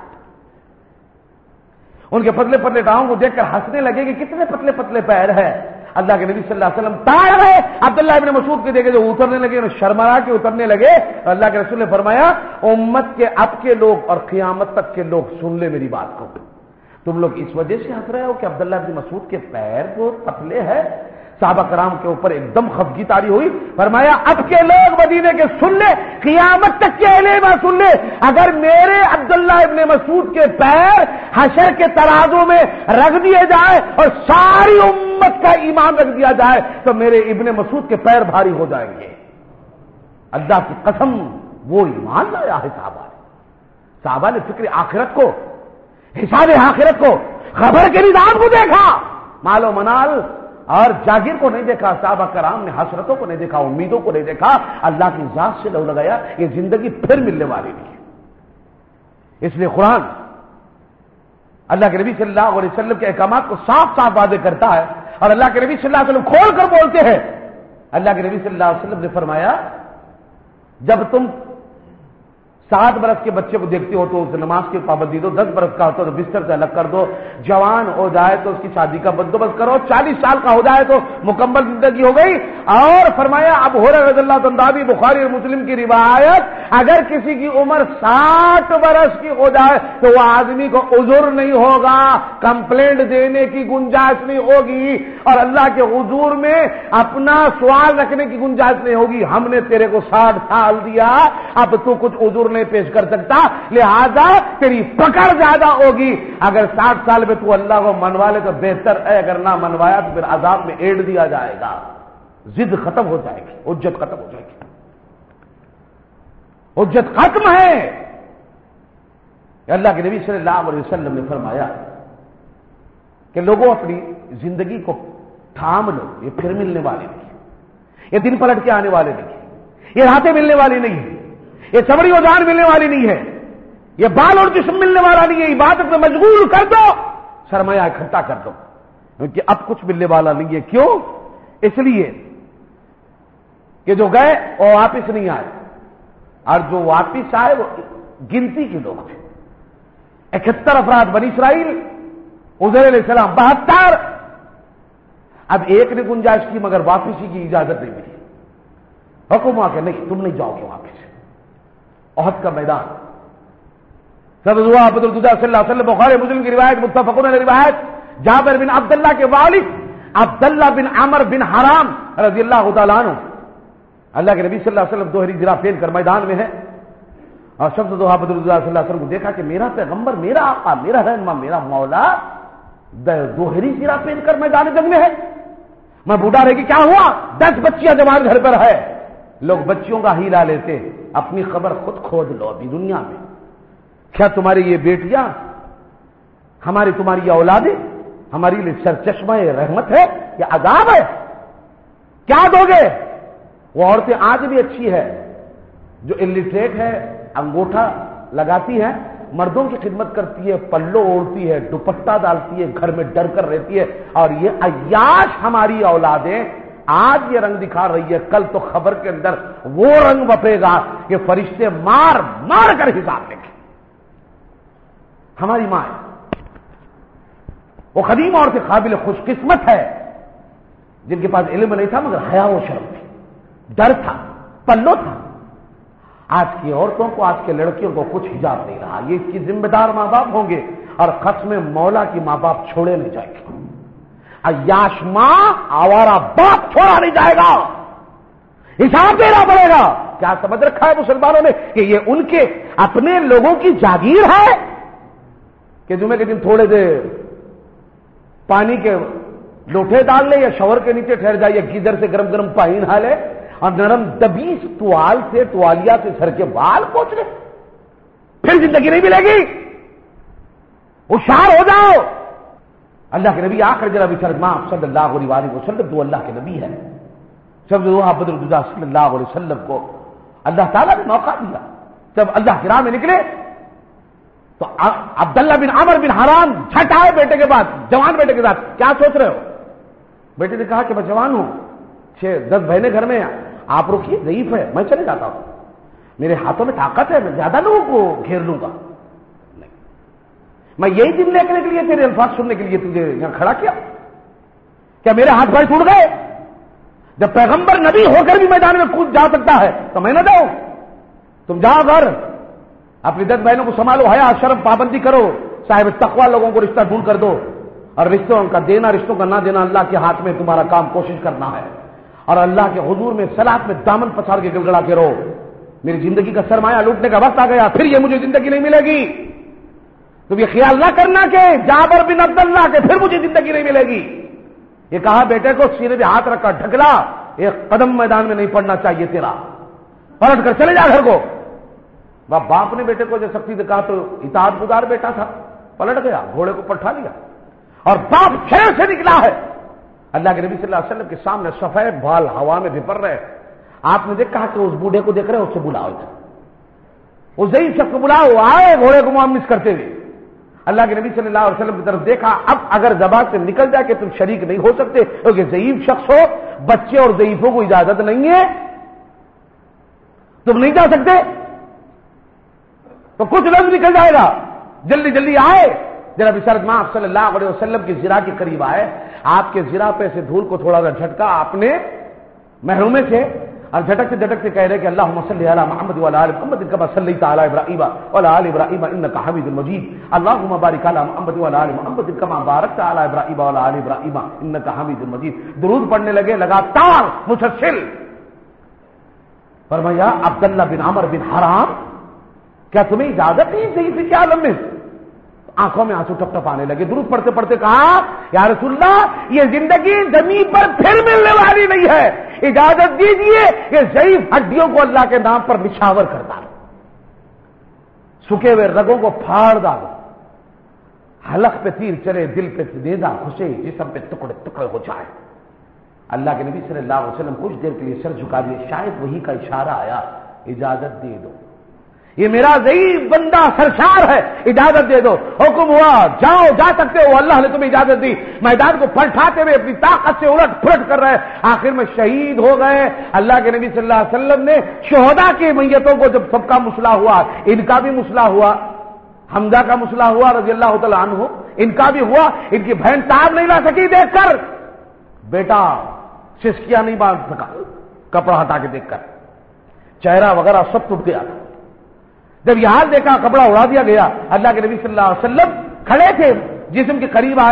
ان کے پتلے پتلے ٹانگوں کو دیکھ کر ہنسنے لگے کہ کتنے پتلے پتلے پیر ہیں۔ اللہ کے نبی صلی اللہ علیہ وسلم تار رہے، عبداللہ ابن مسعود کے دیکھے جو اترنے لگے، شرمرا کے اترنے لگے، اللہ کے رسول نے فرمایا امت کے اب کے لوگ اور قیامت تک کے لوگ سن لے میری بات کو، تم لوگ اس وجہ سے ہنس رہے ہو کہ عبداللہ ابن مسعود کے پیر بہت پتلے ہیں؟ صحابہ کرام کے اوپر ایک دم خفگی طاری ہوئی، فرمایا اب کے لوگ مدینے کے سن لے، قیامت تک کے اہل ایمان سن لے، اگر میرے عبداللہ ابن مسعود کے پیر حشر کے ترازو میں رکھ دیے جائے اور ساری امت کا ایمان رکھ دیا جائے تو میرے ابن مسعود کے پیر بھاری ہو جائیں گے۔ اللہ کی قسم وہ ایمان لایا ہے صحابہ نے فکر آخرت کو، حساب آخرت کو، خبر کے نظام کو دیکھا، مال و منال اور جاگیر کو نہیں دیکھا، صحابہ کرام نے حسرتوں کو نہیں دیکھا، امیدوں کو نہیں دیکھا، اللہ کی ذات سے لو لگایا یہ زندگی پھر ملنے والی نہیں ہے۔ اس لیے قرآن اللہ کے نبی صلی اللہ علیہ وسلم کے احکامات کو صاف صاف واضح کرتا ہے، اور اللہ کے نبی صلی اللہ علیہ وسلم کھول کر بولتے ہیں۔ اللہ کے نبی صلی اللہ علیہ وسلم نے فرمایا جب تم 7 برس کے بچے کو دیکھتے ہو تو اسے نماز کی پابندی دو، 10 برس کا ہوتا ہے تو بستر سے الگ کر دو، جوان ہو جائے تو اس کی شادی کا بندوبست کرو، 40 سال کا ہو جائے تو مکمل زندگی ہو گئی۔ اور فرمایا ابو ہریرہ رضی اللہ عنہ بخاری اور مسلم کی روایت، اگر کسی کی عمر 60 برس کی ہو جائے تو وہ آدمی کو عذر نہیں ہوگا، کمپلینٹ دینے کی گنجائش نہیں ہوگی، اور اللہ کے حضور میں اپنا سوال رکھنے کی گنجائش نہیں ہوگی، ہم نے تیرے کو 60 سال دیا، اب تو کچھ عذر نہیں پیش کر سکتا، لہذا تیری پکڑ زیادہ ہوگی، اگر 60 سال میں تو اللہ کو منوا لے تو بہتر ہے، اگر نہ منوایا تو پھر عذاب میں ایڈ دیا جائے گا، ضد ختم ہو جائے گی، حجت ختم ہو جائے گی، حجت ختم ہے۔ اللہ کے نبی صلی اللہ علیہ وسلم نے فرمایا کہ لوگوں اپنی زندگی کو تھام لو، یہ پھر ملنے والی نہیں، یہ دن پلٹ کے آنے والے نہیں، یہ راتیں ملنے والی نہیں ہے، یہ چمڑی و جان ملنے والی نہیں ہے، یہ بال اور جسم ملنے والا نہیں ہے، عبادت میں مشغول کر دو، سرمایہ اکٹھا کر دو، کیونکہ اب کچھ ملنے والا نہیں ہے۔ کیوں؟ اس لیے کہ جو گئے وہ واپس نہیں آئے، اور جو واپس آئے وہ گنتی کے لوگ تھے، 71 افراد بنی اسرائیل، عزیر علیہ السلام 72، اب ایک نے گنجائش کی مگر واپسی کی اجازت نہیں ملی، حکم آ کے نہیں تم نہیں جاؤ گے واپس۔ احد کا میدان، صلی اللہ علیہ وسلم بخاری مسلم کی روایت، متفقون علیہ روایت، جابر بن عبداللہ کے والد عبداللہ بن عمر بن حرام رضی اللہ تعالیٰ عنہ، اللہ کے نبی صلی اللہ علیہ وسلم دوہری زرہ پہن کر میدان میں ہے، اور شخص دوحہ بدر اللہ صلی اللہ علیہ وسلم کو دیکھا کہ میرا پیغمبر، میرا آقا، میرا رہنما، میرا مولا دوہری زرہ پہن کر میدان جنگ میں ہے، میں بوڑھا رہے گی کیا ہوا؟ 10 بچیاں جوان گھر پر ہے، لوگ بچیوں کا ہیلا لیتے، اپنی خبر خود کھود لو ابھی دنیا میں، کیا تمہاری یہ بیٹیاں، تمہاری یہ اولادیں ہماری لیے سرچشمہ رحمت ہے یا عذاب ہے؟ کیا دو گے؟ وہ عورتیں آج بھی اچھی ہے جو الٹریٹ ہے، انگوٹھا لگاتی ہے، مردوں کی خدمت کرتی ہے، پلو اوڑھتی ہے، دوپٹہ ڈالتی ہے، گھر میں ڈر کر رہتی ہے، اور یہ عیاش ہماری اولادیں آج یہ رنگ دکھا رہی ہے، کل تو خبر کے اندر وہ رنگ بپے گا کہ فرشتے مار مار کر حساب لیں گے۔ ہماری ماں ہے، وہ قدیم اور سے قابل خوش قسمت ہے جن کے پاس علم نہیں تھا مگر حیا و شرم تھی، ڈر تھا، پلو تھا۔ آج کی عورتوں کو، آج کے لڑکیوں کو کچھ حجاب نہیں رہا، یہ اس کی ذمہ دار ماں باپ ہوں گے، اور قسم مولا کی ماں باپ چھوڑے نہیں جائیں گے، عیاش ماں آوارہ باپ چھوڑا نہیں جائے گا، حساب دینا پڑے گا۔ کیا سمجھ رکھا ہے مسلمانوں نے کہ یہ ان کے اپنے لوگوں کی جاگیر ہے کہ جمعے کے دن تھوڑے دیر پانی کے لوٹے ڈال لے یا شاور کے نیچے ٹھہر جائے یا گیزر سے گرم گرم پانی نہا لے اور نرم دبیس توال سے توالیا سے سر کے بال پوچھ لے، پھر زندگی نہیں ملے گی؟ ہوشیار ہو جاؤ۔ اللہ کے نبی آخر جناب ماں صلی اللہ علیہ وسلم جو اللہ کے نبی ہے، جب بدر صلی اللہ علیہ وسلم کو اللہ تعالیٰ نے موقع دیا، جب اللہ کی راہ میں نکلے تو عبداللہ بن عمر بن حرام جھٹ آئے بیٹے کے بعد، جوان بیٹے کے ساتھ، کیا سوچ رہے ہو؟ بیٹے نے کہا کہ میں جوان ہوں، 6-10 بہنیں گھر میں ہیں، آپ رکیے، ضعیف ہے، میں چلے جاتا ہوں، میرے ہاتھوں میں طاقت ہے، میں زیادہ لوگوں کو گھیر لوں گا نہیں، میں یہی دن دیکھنے کے لیے تیرے الفاظ سننے کے لیے تجھے یہاں کھڑا کیا، کیا میرے ہاتھ پیر ٹوٹ گئے؟ جب پیغمبر نبی ہو کر بھی میدان میں کود جا سکتا ہے تو میں نہ جاؤں؟ تم جاؤ گھر، اپنی 10 بہنوں کو سنبھالو، حیا شرم پابندی کرو، صاحب تقوی لوگوں کو رشتہ ڈھونڈ کر دو، اور رشتوں کا دینا رشتوں کا نہ دینا اللہ کے ہاتھ میں، تمہارا کام کوشش کرنا ہے، اور اللہ کے حضور میں صلاۃ میں دامن پسار کے گڑگڑا کے رہو، میری زندگی کا سرمایہ لوٹنے کا وقت آ گیا، پھر یہ مجھے زندگی نہیں ملے گی۔ تم یہ خیال نہ کرنا کہ جابر بن عبداللہ کہ پھر مجھے زندگی نہیں ملے گی۔ یہ کہا بیٹے کو سینے پہ ہاتھ رکھا، ڈھکلا، ایک قدم میدان میں نہیں پڑنا چاہیے تیرا، پلٹ کر چلے جا گھر کو۔ باپ نے بیٹے کو جو سختی سے کہا تو اطاعت گزار بیٹا تھا، پلٹ گیا، گھوڑے کو پٹھا لیا، اور باپ شہر سے نکلا ہے۔ اللہ کے نبی صلی اللہ علیہ وسلم کے سامنے سفید بال ہوا میں بھپر رہے، آپ نے دیکھا کہ اس بوڑھے کو دیکھ رہے، اس سے بلاؤ، اس ضعیف شخص کو بلاؤ، آئے گھوڑے کو مؤنث کرتے ہوئے۔ اللہ کے نبی صلی اللہ علیہ وسلم کی طرف دیکھا، اب اگر زبان سے نکل جائے کہ تم شریک نہیں ہو سکتے کیونکہ ضعیف شخص ہو، بچے اور ضعیفوں کو اجازت نہیں ہے، تم نہیں جا سکتے، تو کچھ لفظ نکل جائے گا، جلدی جلدی آئے۔ جناب رسالت مآب صلی اللہ علیہ وسلم کی زرہ کے قریب آئے، آپ کے زرہ پہ سے دھول کو تھوڑا سا جھٹکا آپ نے محرومے سے، اور جھٹکتے جھٹکتے کہہ رہے کہ اللہم صلی علی محمد وعلی آل محمد کما صلیت علی ابراہیم وعلی آل ابراہیم انک حمید مجید، اللہم بارک علی محمد وعلی آل محمد کما بارکت علی ابراہیم وعلی آل ابراہیم انک حمید مجید۔ درود پڑھنے لگے لگاتار مسلسل۔ فرمایا عبداللہ بن عمر بن حرام، کیا تمہیں اجازت نہیں ضعیفی کے عالم میں؟ آنکھوں میں آنسو ٹپ ٹپ آنے لگے، درود پڑھتے پڑھتے کہا یا رسول اللہ، یہ زندگی زمین پر پھر ملنے والی نہیں ہے، اجازت دیجیے کہ ضعیف ہڈیوں کو اللہ کے نام پر نچھاور کر ڈالو، سکے ہوئے رگوں کو پھاڑ ڈالو، حلق پہ تیر چلے، دل پہ نیزہ گھسے، جسم پہ ٹکڑے ٹکڑے ہو جائے۔ اللہ کے نبی صلی اللہ علیہ وسلم کچھ دیر کے لیے سر جھکا دیے، شاید وہی کا اشارہ آیا، اجازت دے دو، یہ میرا ضعیف بندہ سرشار ہے، اجازت دے دو۔ حکم ہوا، جاؤ، جا سکتے ہو، اللہ نے تمہیں اجازت دی۔ میدان کو پلٹاتے ہوئے اپنی طاقت سے الٹ پھلٹ کر رہے، آخر میں شہید ہو گئے۔ اللہ کے نبی صلی اللہ علیہ وسلم نے شہداء کی میتوں کو جب سب کا مسئلہ ہوا، ان کا بھی مسئلہ ہوا، حمزہ کا مسئلہ ہوا رضی اللہ تعالیٰ عنہ، ان کا بھی ہوا، ان کی بہن تاب نہیں لا سکی دیکھ کر، بیٹا سسکیاں نہیں باندھ سکا کپڑا ہٹا کے دیکھ کر، چہرہ وغیرہ سب ٹوٹ گیا۔ جب یہ حال دیکھا، کپڑا اڑا دیا گیا، اللہ کے نبی صلی اللہ علیہ وسلم کھڑے تھے، جسم کے قریب آئے،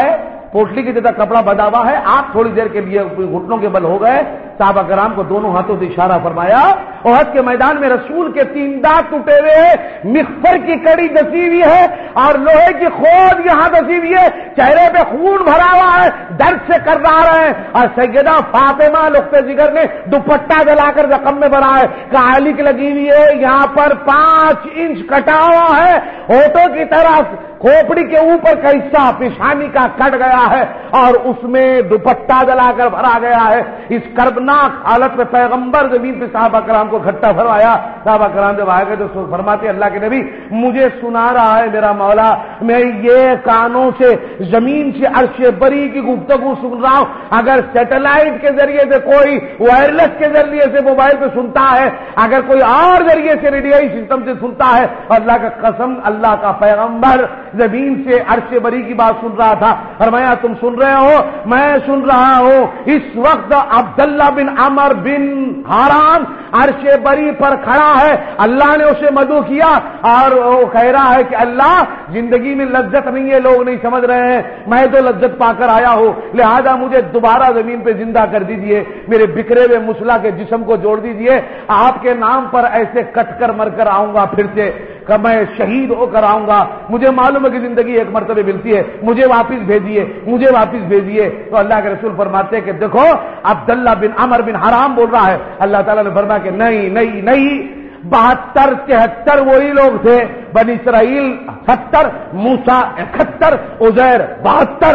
पोटली की जगह कपड़ा बंधा हुआ है, आप थोड़ी देर के लिए घुटनों के बल हो गए। साहबा कराम को दोनों हाथों से इशारा फरमाया। उहद के मैदान में रसूल के 3 दांत टूटे हुए हैं, मिग़फ़र की कड़ी दसी हुई है और लोहे की खोद यहां दसी हुई है, चेहरे पे खून भरा हुआ है, दर्द से कर्रा रहे हैं। और सैयदा फातिमा लुक़्ते जिगर ने दुपट्टा जलाकर जख्म में भरा है, कालिक लगी हुई है, यहां पर 5 इंच कटा हुआ है, होठों की तरफ खोपड़ी के ऊपर का हिस्सा पेशानी का कट गया है और उसमें दुपट्टा जलाकर भरा गया है। इस कर्बनाक हालत में पैगंबर जमीन पे साहबा कराम को इकट्ठा फरमाया। साहबा कराम जब आएगा तो फरमाते अल्लाह के नबी मुझे सुना रहा है मेरा मौला, मैं ये कानों से जमीन से अर्श बरी की गुफ्तगू सुन रहा हूं, अगर सैटेलाइट के जरिए से कोई वायरलेस के जरिए से मोबाइल पे सुनता है, अगर कोई और जरिए से रेडियोई सिस्टम से सुनता है, अल्लाह का कसम अल्लाह का पैगंबर जमीन से अर्श बरी की बात सुन रहा था। फरमाया तुम सुन रहे हो? मैं सुन रहा हूं। इस वक्त अब्दुल्ला बिन अमर बिन हराम अर्श बरी पर खड़ा है, अल्लाह ने उसे मदू किया और वो कह रहा है कि अल्लाह जिंदगी में लज्जत नहीं है, लोग नहीं समझ रहे हैं, मैं तो लज्जत पाकर आया हूं, लिहाजा मुझे दोबारा जमीन पे जिंदा कर दीजिए, मेरे बिखरे हुए मुसला के जिस्म को जोड़ दीजिए, आपके नाम पर ऐसे कटकर मरकर आऊंगा, फिर से कब मैं शहीद होकर आऊंगा, मुझे मालूम है कि जिंदगी एक मरतबे मिलती है, मुझे वापिस भेजिए, मुझे वापिस भेजिए। तो अल्लाह के रसूल फरमाते हैं कि देखो अब्दुल्ला बिन अमर बिन हराम बोल रहा है। अल्लाह ताला ने फरमाया कि नहीं नहीं नहीं, 72 73 वही लोग थे, बनी इसराइल 70, मूसा 71, उजैर 72,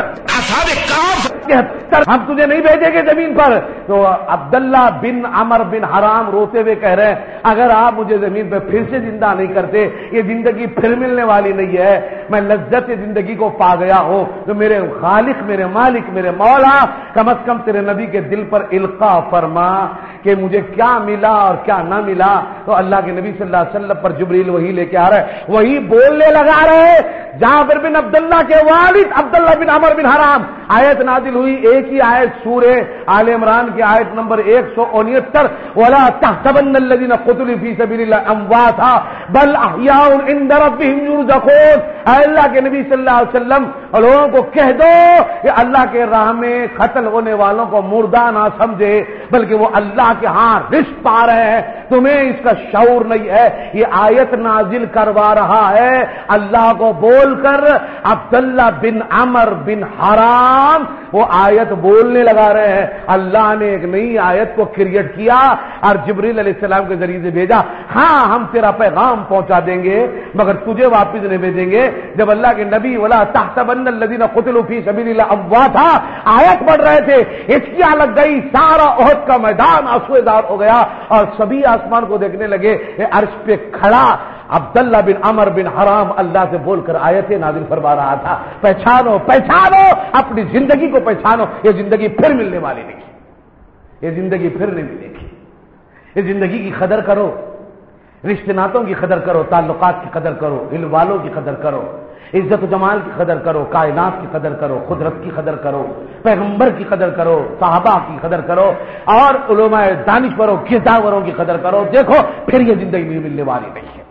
73, हम तुझे नहीं भेजेंगे जमीन पर। तो अब्दुल्ला बिन अमर बिन हराम रोते हुए कह रहे हैं अगर आप मुझे जमीन पर फिर से जिंदा नहीं करते, ये जिंदगी फिर मिलने वाली नहीं है, मैं लज्जत जिंदगी को पा गया हूं, तो मेरे खालिक मेरे मालिक मेरे मौला कम अज कम तेरे नबी के दिल पर इल्का फरमा कि मुझे क्या मिला और क्या ना मिला। तो अल्लाह के नबी सल्लल्लाहु अलैहि वसल्लम पर जिब्रील वही लेके आ रहा है, वही बोलने लगा रहे। जाबिर बिन अब्दुल्ला के वालिद अब्दुल्ला बिन अमर बिन हराम, आयत नाजिल हुई, एक ही आयत सूरे आले इमरान की आयत नंबर 169, वला तहसबन्नल्लज़ीना क़ुतिलू फी सबीलिल्लाह अमवाता बल अहयाउन इंद रब्बिहिम युरज़क़ून। अल्लाह के नबी सल्लल्लाहु अलैहि वसल्लम लोगों को कह दो कि अल्लाह के राह में कत्ल होने वालों को मुर्दा ना समझे, बल्कि वो अल्लाह के हां रिज़्क़ पा रहे हैं, तुम्हें इसका शऊर नहीं है। ये आयत नाजिल करवा रहा है अल्लाह को बोलकर अब्दुल्ला बिन अमर बिन हराम वो आयत बोलने लगा रहे हैं। अल्लाह ने एक नई आयत को क्रिएट किया और जिब्रील अलैहिस्सलाम के जरिए से भेजा, हां हम तेरा पैगाम पहुंचा देंगे मगर तुझे वापिस नहीं भेजेंगे। जब अल्लाह के नबी वला तहसबन्नल्लज़ीना क़ुतिलू फी सबीलिल्लाह अमवाता आयत पढ़ रहे थे, इसकी अलग गई, सारा उहद का मैदान आंसुएदार हो गया और सभी आसमान को देखने लगे। अर्श पे खड़ा अब्दुल्ला बिन अमर बिन हराम अल्लाह से बोलकर आयतें नाज़िल फरमा रहा था, पहचानो पहचानो, अपनी जिंदगी को पहचानो, ये जिंदगी फिर मिलने वाली नहीं, ये जिंदगी फिर नहीं मिलेगी। ये जिंदगी की कदर करो, रिश्ते नातों की कदर करो, ताल्लुकात की कदर करो, इल्म वालों की कदर करो, इज्जत जमाल की कदर करो, कायनात की कदर करो, कुदरत की कदर करो, पैगंबर की कदर करो, साहबा की कदर करो और उलमाए दानिशवरों किरदावरों की कदर करो। देखो फिर ये जिंदगी में मिलने वाली नहीं है।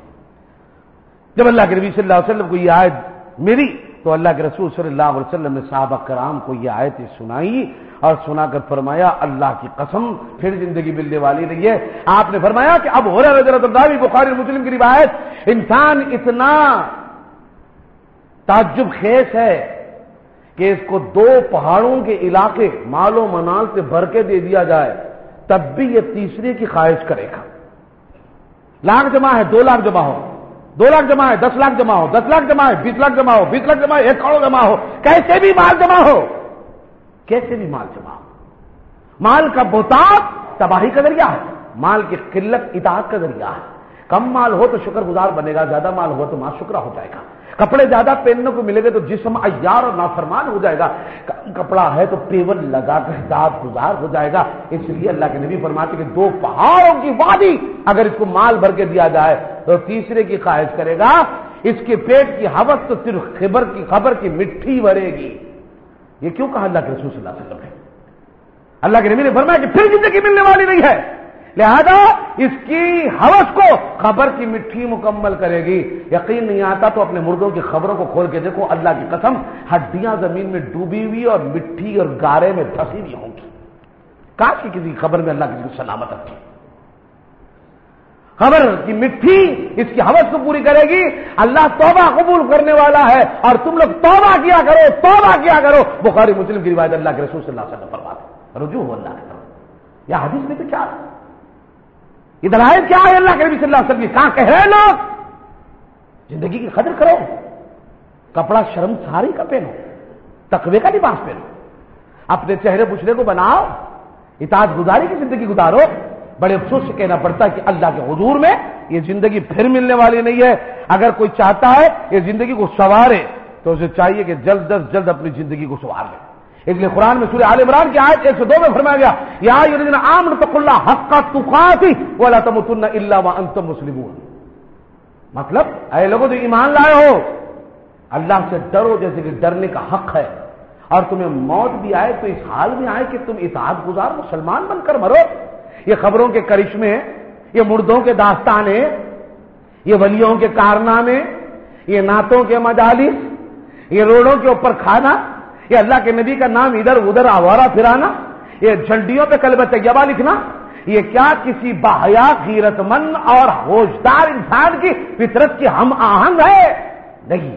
जब अल्लाह के नबी सल्लल्लाहु अलैहि वसल्लम को यह आयत मिली तो अल्लाह के रसूल सल्लल्लाहु अलैहि वसल्लम ने सहाबा कराम को यह आयतें सुनाई और सुनाकर फरमाया अल्लाह की कसम फिर जिंदगी मिलने वाली नहीं है। आपने फरमाया कि अब हुरैरा रज़ियल्लाहु अन्हु बुखारी मुस्लिम की रिवायत, इंसान इतना ताज्जुब खेस है कि इसको 2 पहाड़ों के इलाके मालो मनाल से भर के दे दिया जाए तब भी ये तीसरे की ख्वाहिश करेगा। लाख जमा है 2 लाख जमा हो, 2 लाख जमा है 10 लाख जमा हो, 10 लाख जमा है 20 लाख जमा हो, 20 लाख जमा है 1 करोड़ जमा हो, कैसे भी माल जमा हो, कैसे भी माल जमा हो। माल का बहुतात तबाही का जरिया है, माल की किल्लत इताअत का जरिया है। कम माल हो तो शुक्रगुजार बनेगा, ज्यादा माल हो तो माशुक्रा हो जाएगा। कपड़े ज्यादा पहनने को मिलेंगे तो जिस्म अय्यार और नाफरमान हो जाएगा, कम कपड़ा है तो पेवर लगाकर दाद गुजार हो जाएगा। इसलिए अल्लाह के नबी फरमाते कि 2 पहाड़ों की वादी अगर इसको माल भर के दिया जाए तो तीसरे की ख्वाहिश करेगा। इसके पेट की हवस तो सिर्फ खबर की मिट्टी भरेगी। ये क्यों कहा अल्लाह के रसूल सल्लल्लाहु अलैहि वसल्लम ने? अल्लाह के नबी ने फरमाया कि फिर जिंदगी मिलने वाली नहीं है। لہذا اس کی ہوس کو خبر کی مٹھی مکمل کرے گی. یقین نہیں آتا تو اپنے مردوں کی خبروں کو کھول کے دیکھو، اللہ کی قسم ہڈیاں زمین میں ڈوبی ہوئی اور مٹی اور گارے میں دھسی ہوئی ہوں گی. کاش کی کسی خبر میں اللہ کسی کو سلامت رکھے. خبر کی مٹھی اس کی ہوس کو پوری کرے گی. اللہ توبہ قبول کرنے والا ہے اور تم لوگ توبہ کیا کرو، توبہ کیا کرو. بخاری مسلم کی روایت اللہ کے رسول صلی اللہ علیہ وسلم فرماتے ہیں رجوع ہو اللہ کی طرف. یہ حدیث میں تو کیا ہے، یہ دلائل کیا ہے اللہ کے نبی صلی اللہ علیہ وسلم کی؟ کہاں کہہ رہے لوگ زندگی کی قدر کرو، کپڑا شرم ساری کا پہنو، تقوی کا لباس پہنو، اپنے چہرے بچھڑے کو بناؤ، اطاعت گزاری کی زندگی گزارو. بڑے افسوس سے کہنا پڑتا ہے کہ اللہ کے حضور میں یہ زندگی پھر ملنے والی نہیں ہے. اگر کوئی چاہتا ہے یہ زندگی کو سنوارے تو اسے چاہیے کہ جلد از جلد اپنی زندگی کو سنوار لے. اس لیے قرآن میں سورہ آل عمران کی آیت 102 میں فرمایا گیا یا ایھا الذین آمنوا اتقوا اللہ حق تقاتہ ولا تموتن الا وانتم مسلمون. مطلب اے لوگوں جو ایمان لائے ہو اللہ سے ڈرو جیسے کہ ڈرنے کا حق ہے، اور تمہیں موت بھی آئے تو اس حال میں آئے کہ تم اطاعت گزار مسلمان بن کر مرو. یہ خبروں کے کرشمے، یہ مردوں کے داستانیں، یہ ولیوں کے کارنامے، یہ نعتوں کے مجالس، یہ روڈوں کے اوپر کھانا، یہ اللہ کے نبی کا نام ادھر ادھر آوارہ پھرانا، یہ جھنڈیوں پہ کلمہ طیبہ لکھنا، یہ کیا کسی باحیا غیرت مند اور ہوشدار انسان کی فطرت کی ہم آہنگ ہے؟ نہیں،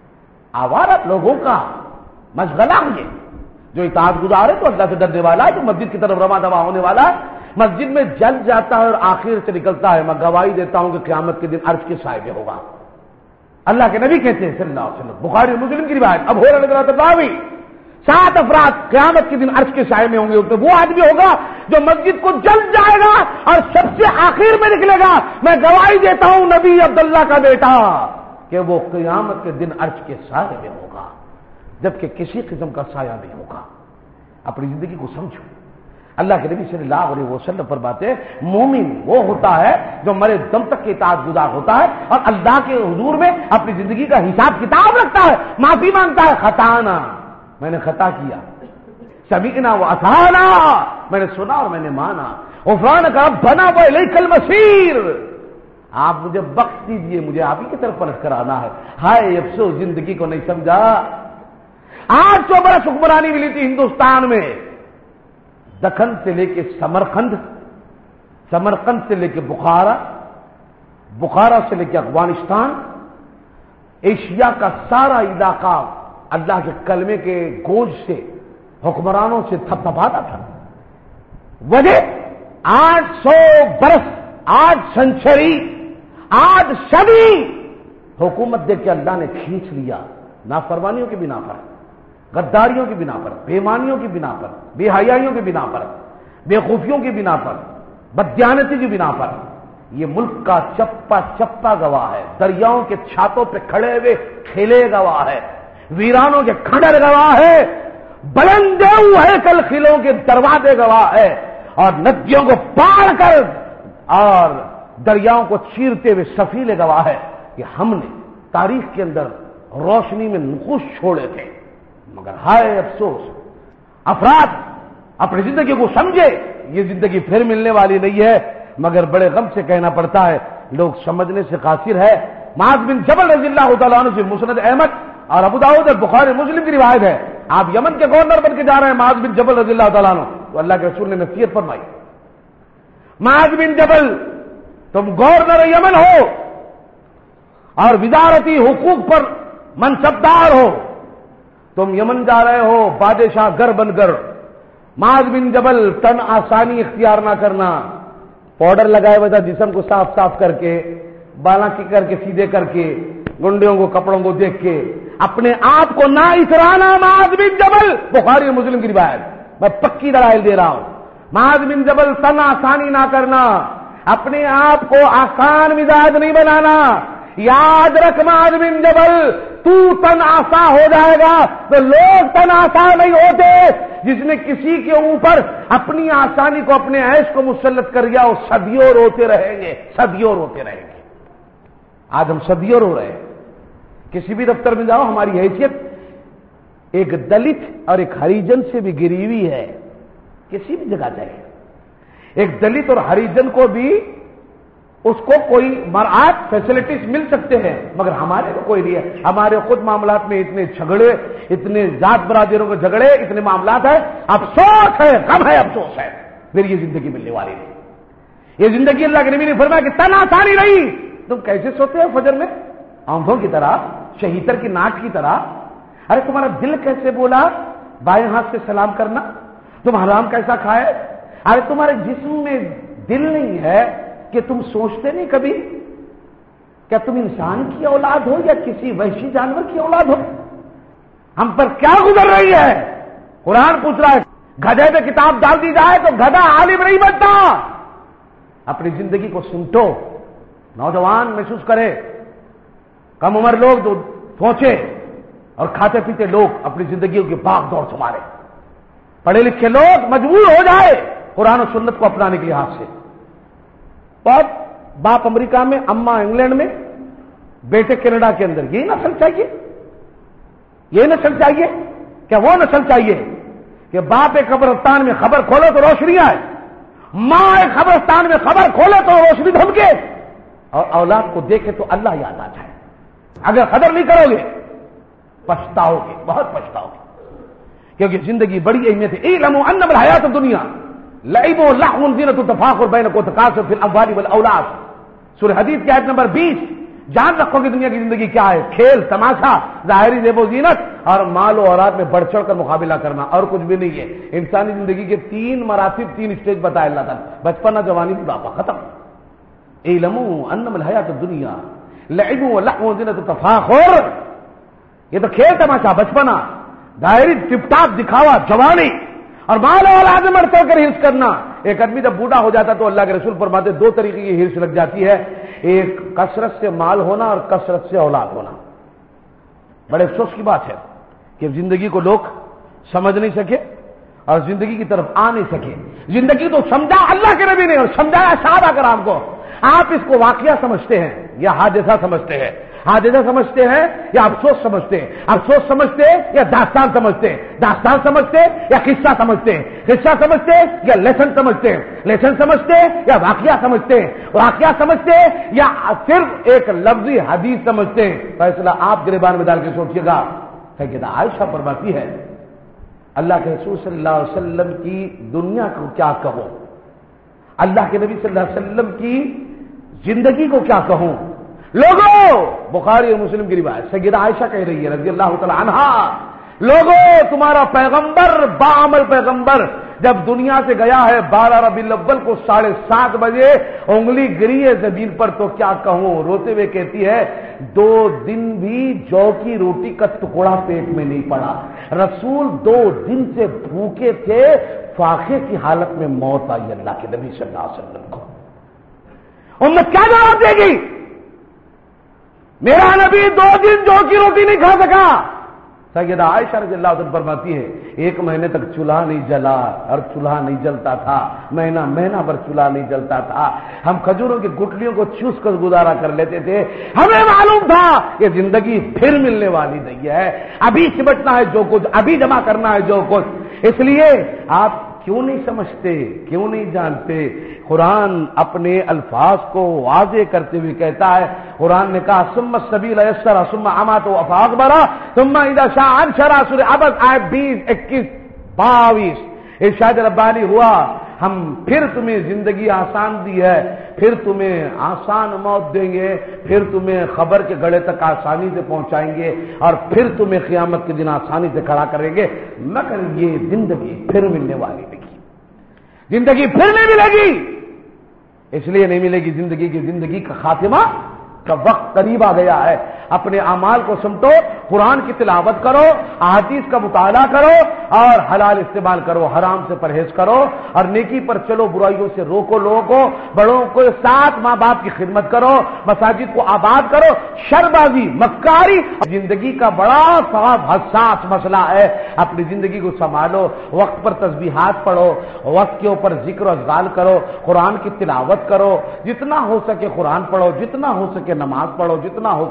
آوارہ لوگوں کا مشغلہ ہے. جو اطاعت گزار ہے تو اللہ سے ڈرنے والا ہے، جو مسجد کی طرف رواں دواں ہونے والا ہے، مسجد میں جل جاتا ہے اور آخر سے نکلتا ہے. میں گواہی دیتا ہوں کہ قیامت کے دن عرش کے سائے میں ہوگا. اللہ کے نبی کہتے ہیں صلی اللہ علیہ وسلم، بخاری مسلم کی روایت، اب ہو رہا 7 افراد قیامت کے دن عرش کے سائے میں ہوں گے. اس میں وہ آدمی ہوگا جو مسجد کو جل جائے گا اور سب سے آخر میں نکلے گا. میں گواہی دیتا ہوں نبی عبداللہ کا بیٹا کہ وہ قیامت کے دن عرش کے سائے میں ہوگا، جبکہ کسی قسم کا سایہ نہیں ہوگا. اپنی زندگی کو سمجھو. اللہ کے نبی صلی اللہ علیہ وسلم فرماتے ہیں مومن وہ ہوتا ہے جو مرے دم تک کے اطاعت گزار ہوتا ہے اور اللہ کے حضور میں اپنی زندگی کا حساب کتاب رکھتا ہے، معافی مانگتا ہے. خطانا، میں نے خطا کیا، سمیعنا واطعنا، میں نے سنا اور میں نے مانا، غفرانک ربنا والیک المصیر، آپ مجھے بخش دیجئے، مجھے آپ ہی کی طرف پلٹ کر آنا ہے. ہائے افسوس زندگی کو نہیں سمجھا. 800 برس حکمرانی ملی تھی ہندوستان میں، دکن سے لے کے سمرقند، سمرقند سے لے کے بخارا، بخارا سے لے کے افغانستان، ایشیا کا سارا علاقہ اللہ کے کلمے کے گونج سے حکمرانوں سے تھپتھپاتا تھا. وجہ 800 برس، 8 سنچری، 8 صدی حکومت دے کے اللہ نے کھینچ لیا. نافرمانیوں کی بنا پر، غداریوں کی بنا پر، بےمانیوں کی بنا پر، بے حیائیوں کی بنا پر، بے خوفیوں کی بنا پر، بددیانتی کی بنا پر. یہ ملک کا چپا چپا گواہ ہے، دریاؤں کے چھاتوں پہ کھڑے ہوئے کھیلے گواہ ہے، ویرانوں کے کھنڈر گواہ ہے، بلندے ہوئے کل خلوں کے دروازے گواہ ہے، اور ندیوں کو پار کر اور دریاؤں کو چیرتے ہوئے سفیلے گواہ ہے کہ ہم نے تاریخ کے اندر روشنی میں نقوش چھوڑے تھے. مگر ہائے افسوس، افراد اپنی زندگی کو سمجھے یہ زندگی پھر ملنے والی نہیں ہے. مگر بڑے غم سے کہنا پڑتا ہے لوگ سمجھنے سے قاصر ہے. معاذ بن جبل رضی اللہ تعالیٰ عنہ سے مسند احمد اور ابو داؤد اور بخاری مسلم کی روایت ہے، آپ یمن کے گورنر بن کے جا رہے ہیں معاذ بن جبل رضی اللہ تعالیٰ عنہ. تو اللہ کے رسول نے نصیحت فرمائی، معاذ بن جبل تم گورنر یمن ہو اور وزارتی حقوق پر منصبدار ہو، تم یمن جا رہے ہو بادشاہ گر بن کر. معاذ بن جبل تن آسانی اختیار نہ کرنا، پاؤڈر لگائے ہوئے تھا جسم کو صاف صاف کر کے، بالا کی کر کے سیدھے کر کے، گنڈیوں کو کپڑوں کو دیکھ کے اپنے آپ کو نہ اترانا. معاذ بن جبل، بخاری اور مسلم کی روایت، میں پکی دلائل دے رہا ہوں. معاذ بن جبل تن آسانی نہ کرنا، اپنے آپ کو آسان مزاج نہیں بنانا. یاد رکھ معاذ بن جبل، تو تن آسا ہو جائے گا تو لوگ تن آسا نہیں ہوتے. جس نے کسی کے اوپر اپنی آسانی کو، اپنے عیش کو مسلط کر گیا وہ صدیوں روتے رہیں گے، صدیوں روتے رہیں گے. آج ہم صدیوں رو رہے ہیں. کسی بھی دفتر میں جاؤ ہماری حیثیت ایک دلت اور ایک ہریجن سے بھی گری ہوئی ہے. کسی بھی جگہ جائے ایک دلت اور ہریجن کو بھی اس کو کوئی مراعات فیسلٹیز مل سکتے ہیں، مگر ہمارے کو کوئی نہیں ہے. ہمارے خود معاملات میں اتنے جھگڑے، اتنے ذات برادروں کے جھگڑے، اتنے معاملات ہیں. افسوس ہے، غم ہے، افسوس ہے. پھر یہ زندگی ملنے والی نہیں. یہ زندگی اللہ کے نبی نے فرمایا کہ تن آسانی نہیں. تم کیسے سوتے ہو فجر میں؟ آنکھوں کی طرح، شہیتر کی ناک کی طرح. ارے تمہارا دل کیسے بولا بائیں ہاتھ سے سلام کرنا؟ تم حرام کیسا کھائے؟ ارے تمہارے جسم میں دل نہیں ہے کہ تم سوچتے نہیں کبھی کیا تم انسان کی اولاد ہو یا کسی وحشی جانور کی اولاد ہو؟ ہم پر کیا گزر رہی ہے؟ قرآن پوچھ رہا ہے گدھے پہ کتاب ڈال دی جائے تو گدھا عالم نہیں بنتا. اپنی زندگی کو سمٹو. نوجوان محسوس کرے، کم عمر لوگ جو سوچے اور کھاتے پیتے لوگ اپنی زندگیوں کی بھاگ دوڑ سنبھالے. پڑھے لکھے لوگ مجبور ہو جائے قرآن و سنت کو اپنانے کے لحاظ سے. باپ امریکہ میں، اماں انگلینڈ میں، بیٹے کینیڈا کے اندر. یہی نسل چاہیے؟ یہ نسل چاہیے؟ کیا وہ نسل چاہیے کہ باپ ایک قبرستان میں خبر کھولو تو روشنی آئے، ماں ایک قبرستان میں خبر کھولے تو روشنی دھمکے، اور اولاد کو دیکھے تو اللہ یاد آ جائے؟ اگر قدر نہیں کرو گے پچھتاؤ گے، بہت پچھتاؤ گے. کیونکہ زندگی بڑی اہمیت ہے. اعلموا انما الحیات الدنیا لعب و لہو زینۃ التفاخر بینکم وتکاثر فی الاموال والاولاد. سورہ حدید کی آیت نمبر 20. جان رکھو کہ دنیا کی زندگی کیا ہے؟ کھیل تماشا، ظاہری زیب و زینت، اور مال و اولاد میں بڑھ چڑھ کر مقابلہ کرنا، اور کچھ بھی نہیں ہے. انسانی زندگی کے 3 مراتب، 3 اسٹیج بتائے اللہ تعالیٰ: بچپنا، جوانی، بڑھاپا. ختم. اعلموا انما الحیات الدنیا لعب و لہو زینۃ التفاخر. یہ تو کھیل تماشا، بچپنا، ظاہری ٹپ ٹاپ دکھاوا، جوانی، اور مال و اولاد میں بڑھ چڑھ کر ہرس کرنا. ایک آدمی جب بوڑھا ہو جاتا تو اللہ کے رسول فرماتے 2 طریقے کی ہرس لگ جاتی ہے: ایک کثرت سے مال ہونا اور کثرت سے اولاد ہونا. بڑے افسوس کی بات ہے کہ زندگی کو لوگ سمجھ نہیں سکے اور زندگی کی طرف آ نہیں سکے. زندگی تو سمجھا اللہ کے نبی نے اور سمجھایا صحابہ کرام کو. آپ اس کو واقعہ سمجھتے ہیں یا حادثہ سمجھتے ہیں؟ حادثہ سمجھتے ہیں یا افسوس سمجھتے ہیں؟ افسوس سمجھتے ہیں یا داستان سمجھتے ہیں؟ داستان سمجھتے ہیں یا قصہ سمجھتے ہیں؟ قصہ سمجھتے ہیں یا لیسن سمجھتے ہیں؟ لیسن سمجھتے ہیں یا واقعہ سمجھتے ہیں؟ واقعہ سمجھتے ہیں یا صرف ایک لفظی حدیث سمجھتے ہیں؟ فیصلہ آپ گریبان میں ڈال کے سوچیے گا. سیدہ عائشہ فرماتی ہے اللہ کے رسول صلی اللہ علیہ وسلم کی دنیا کو کیا کہوں، اللہ کے نبی صلی اللہ علیہ وسلم کی زندگی کو کیا کہوں. لوگوں، بخاری اور مسلم کی روایت، سیدہ عائشہ کہہ رہی ہے رضی اللہ تعالی عنہا، لوگوں تمہارا پیغمبر، باعمل پیغمبر جب دنیا سے گیا ہے 12 ربیع الاول کو 7:30 بجے، انگلی گری ہے زمین پر تو کیا کہوں. روتے ہوئے کہتی ہے 2 دن بھی جو کی روٹی کا ٹکڑا پیٹ میں نہیں پڑا. رسول 2 دن سے بھوکے تھے، فاقے کی حالت میں موت آئی اللہ کے نبی صلی اللہ علیہ وسلم کو. امت کیا جواب دے گی؟ میرا نبی 2 دن جو کی روٹی نہیں کھا سکا. سیدہ عائشہ رضی اللہ عنہا فرماتی ہے 1 مہینے تک چولہا نہیں جلا، اور چولہا نہیں جلتا تھا، مہینہ بھر چولہا نہیں جلتا تھا. ہم کھجوروں کی گٹلیوں کو چوس کر گزارا کر لیتے تھے. ہمیں معلوم تھا کہ زندگی پھر ملنے والی نہیں ہے، ابھی سمٹنا ہے جو کچھ، ابھی جمع کرنا ہے جو کچھ. اس لیے آپ کیوں نہیں سمجھتے، کیوں نہیں جانتے؟ قرآن اپنے الفاظ کو واضح کرتے ہوئے کہتا ہے. قرآن نے کہا ثم السبیل یسرا ثم اماتہ فاقبرہ ثم اذا شاء انشرہ. سورہ عبس آیت 20، 21، 22. ارشاد ربانی ہوا ہم پھر تمہیں زندگی آسان دی ہے، پھر تمہیں آسان موت دیں گے، پھر تمہیں خبر کے گڑے تک آسانی سے پہنچائیں گے، اور پھر تمہیں قیامت کے دن آسانی سے کھڑا کریں گے. مگر یہ زندگی پھر ملنے والی نہیں، زندگی پھر نہیں ملے گی. اس لیے نہیں ملے گی زندگی کا خاتمہ کا وقت قریب آ گیا ہے. اپنے اعمال کو سمٹو، قرآن کی تلاوت کرو، احادیث کا مطالعہ کرو، اور حلال استعمال کرو، حرام سے پرہیز کرو، اور نیکی پر چلو، برائیوں سے روکو لوگوں کو، بڑوں کو ساتھ، ماں باپ کی خدمت کرو، مساجد کو آباد کرو. شربازی، مکاری زندگی کا بڑا صاف حساس مسئلہ ہے. اپنی زندگی کو سنبھالو، وقت پر تسبیحات پڑھو، وقت کے اوپر ذکر و اذکار کرو، قرآن کی تلاوت کرو، جتنا ہو سکے قرآن پڑھو، جتنا ہو سکے نماز پڑھو، جتنا ہو سکے خیر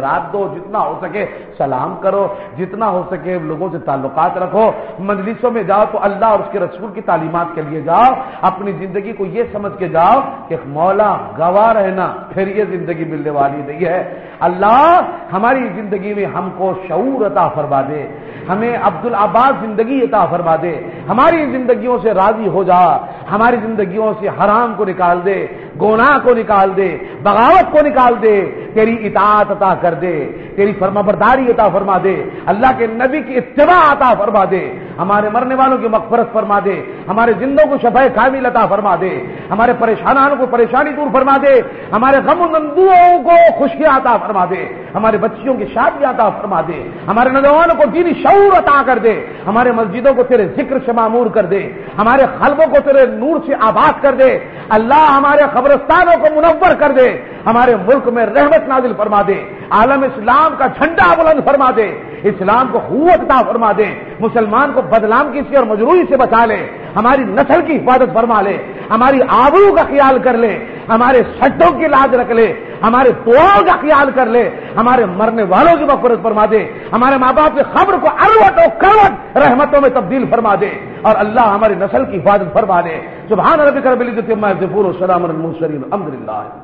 خیرات دو، جتنا ہو سکے سلام کرو، جتنا ہو سکے لوگوں سے تعلقات رکھو، مجلسوں میں جاؤ تو اللہ اور اس کے رسول کی تعلیمات کے لیے جاؤ، اپنی زندگی کو یہ سمجھ کے جاؤ کہ مولا گواہ رہنا، پھر یہ زندگی ملنے والی نہیں ہے۔ اللہ ہماری زندگی میں ہم کو شعور عطا فرما دے، ہمیں عبدالعباس زندگی عطا فرما دے، ہماری زندگیوں سے راضی ہو جا، ہماری زندگیوں سے حرام کو نکال دے، گناہ کو نکال دے، بغاوت کو نکال دے، تیری اطاعت عطا کر دے، تیری فرمانبرداری عطا فرما دے، اللہ کے نبی کی اتباع عطا فرما دے، ہمارے مرنے والوں کی مغفرت فرما دے، ہمارے زندوں کو شفاء کامل عطا فرما دے، ہمارے پریشانوں کو پریشانی دور فرما دے، ہمارے غم و نندوں کو خوشیاں عطا فرما دے، ہمارے بچیوں کی شادیاں عطا فرما دے، ہمارے نوجوانوں کو دینی شعور عطا کر دے، ہمارے مسجدوں کو تیرے ذکر سے معمور کر دے، ہمارے قلبوں کو تیرے نور سے آباد کر دے، اللہ ہمارے قبرستانوں کو منور کر دے، ہمارے ملک میں رحمت نازل فرما دے، عالم اسلام کا جھنڈا بلند فرما دے، اسلام کو قوت عطا فرما دے، مسلمان کو بدنام کسی اور مجروحی سے بچا لے، ہماری نسل کی حفاظت فرما لے، ہماری آبرو کا خیال کر لے، ہمارے سجدوں کی لاج رکھ لے، ہمارے دعاؤں کا خیال کر لے، ہمارے مرنے والوں کی مغفرت فرما دے، ہمارے ماں باپ کی قبر کو اروٹ و کروٹ رحمتوں میں تبدیل فرما دے، اور اللہ ہماری نسل کی حفاظت فرما دے۔ سبحان ربک رب العزت عما یصفون و سلام علی المرسلین الحمد للہ۔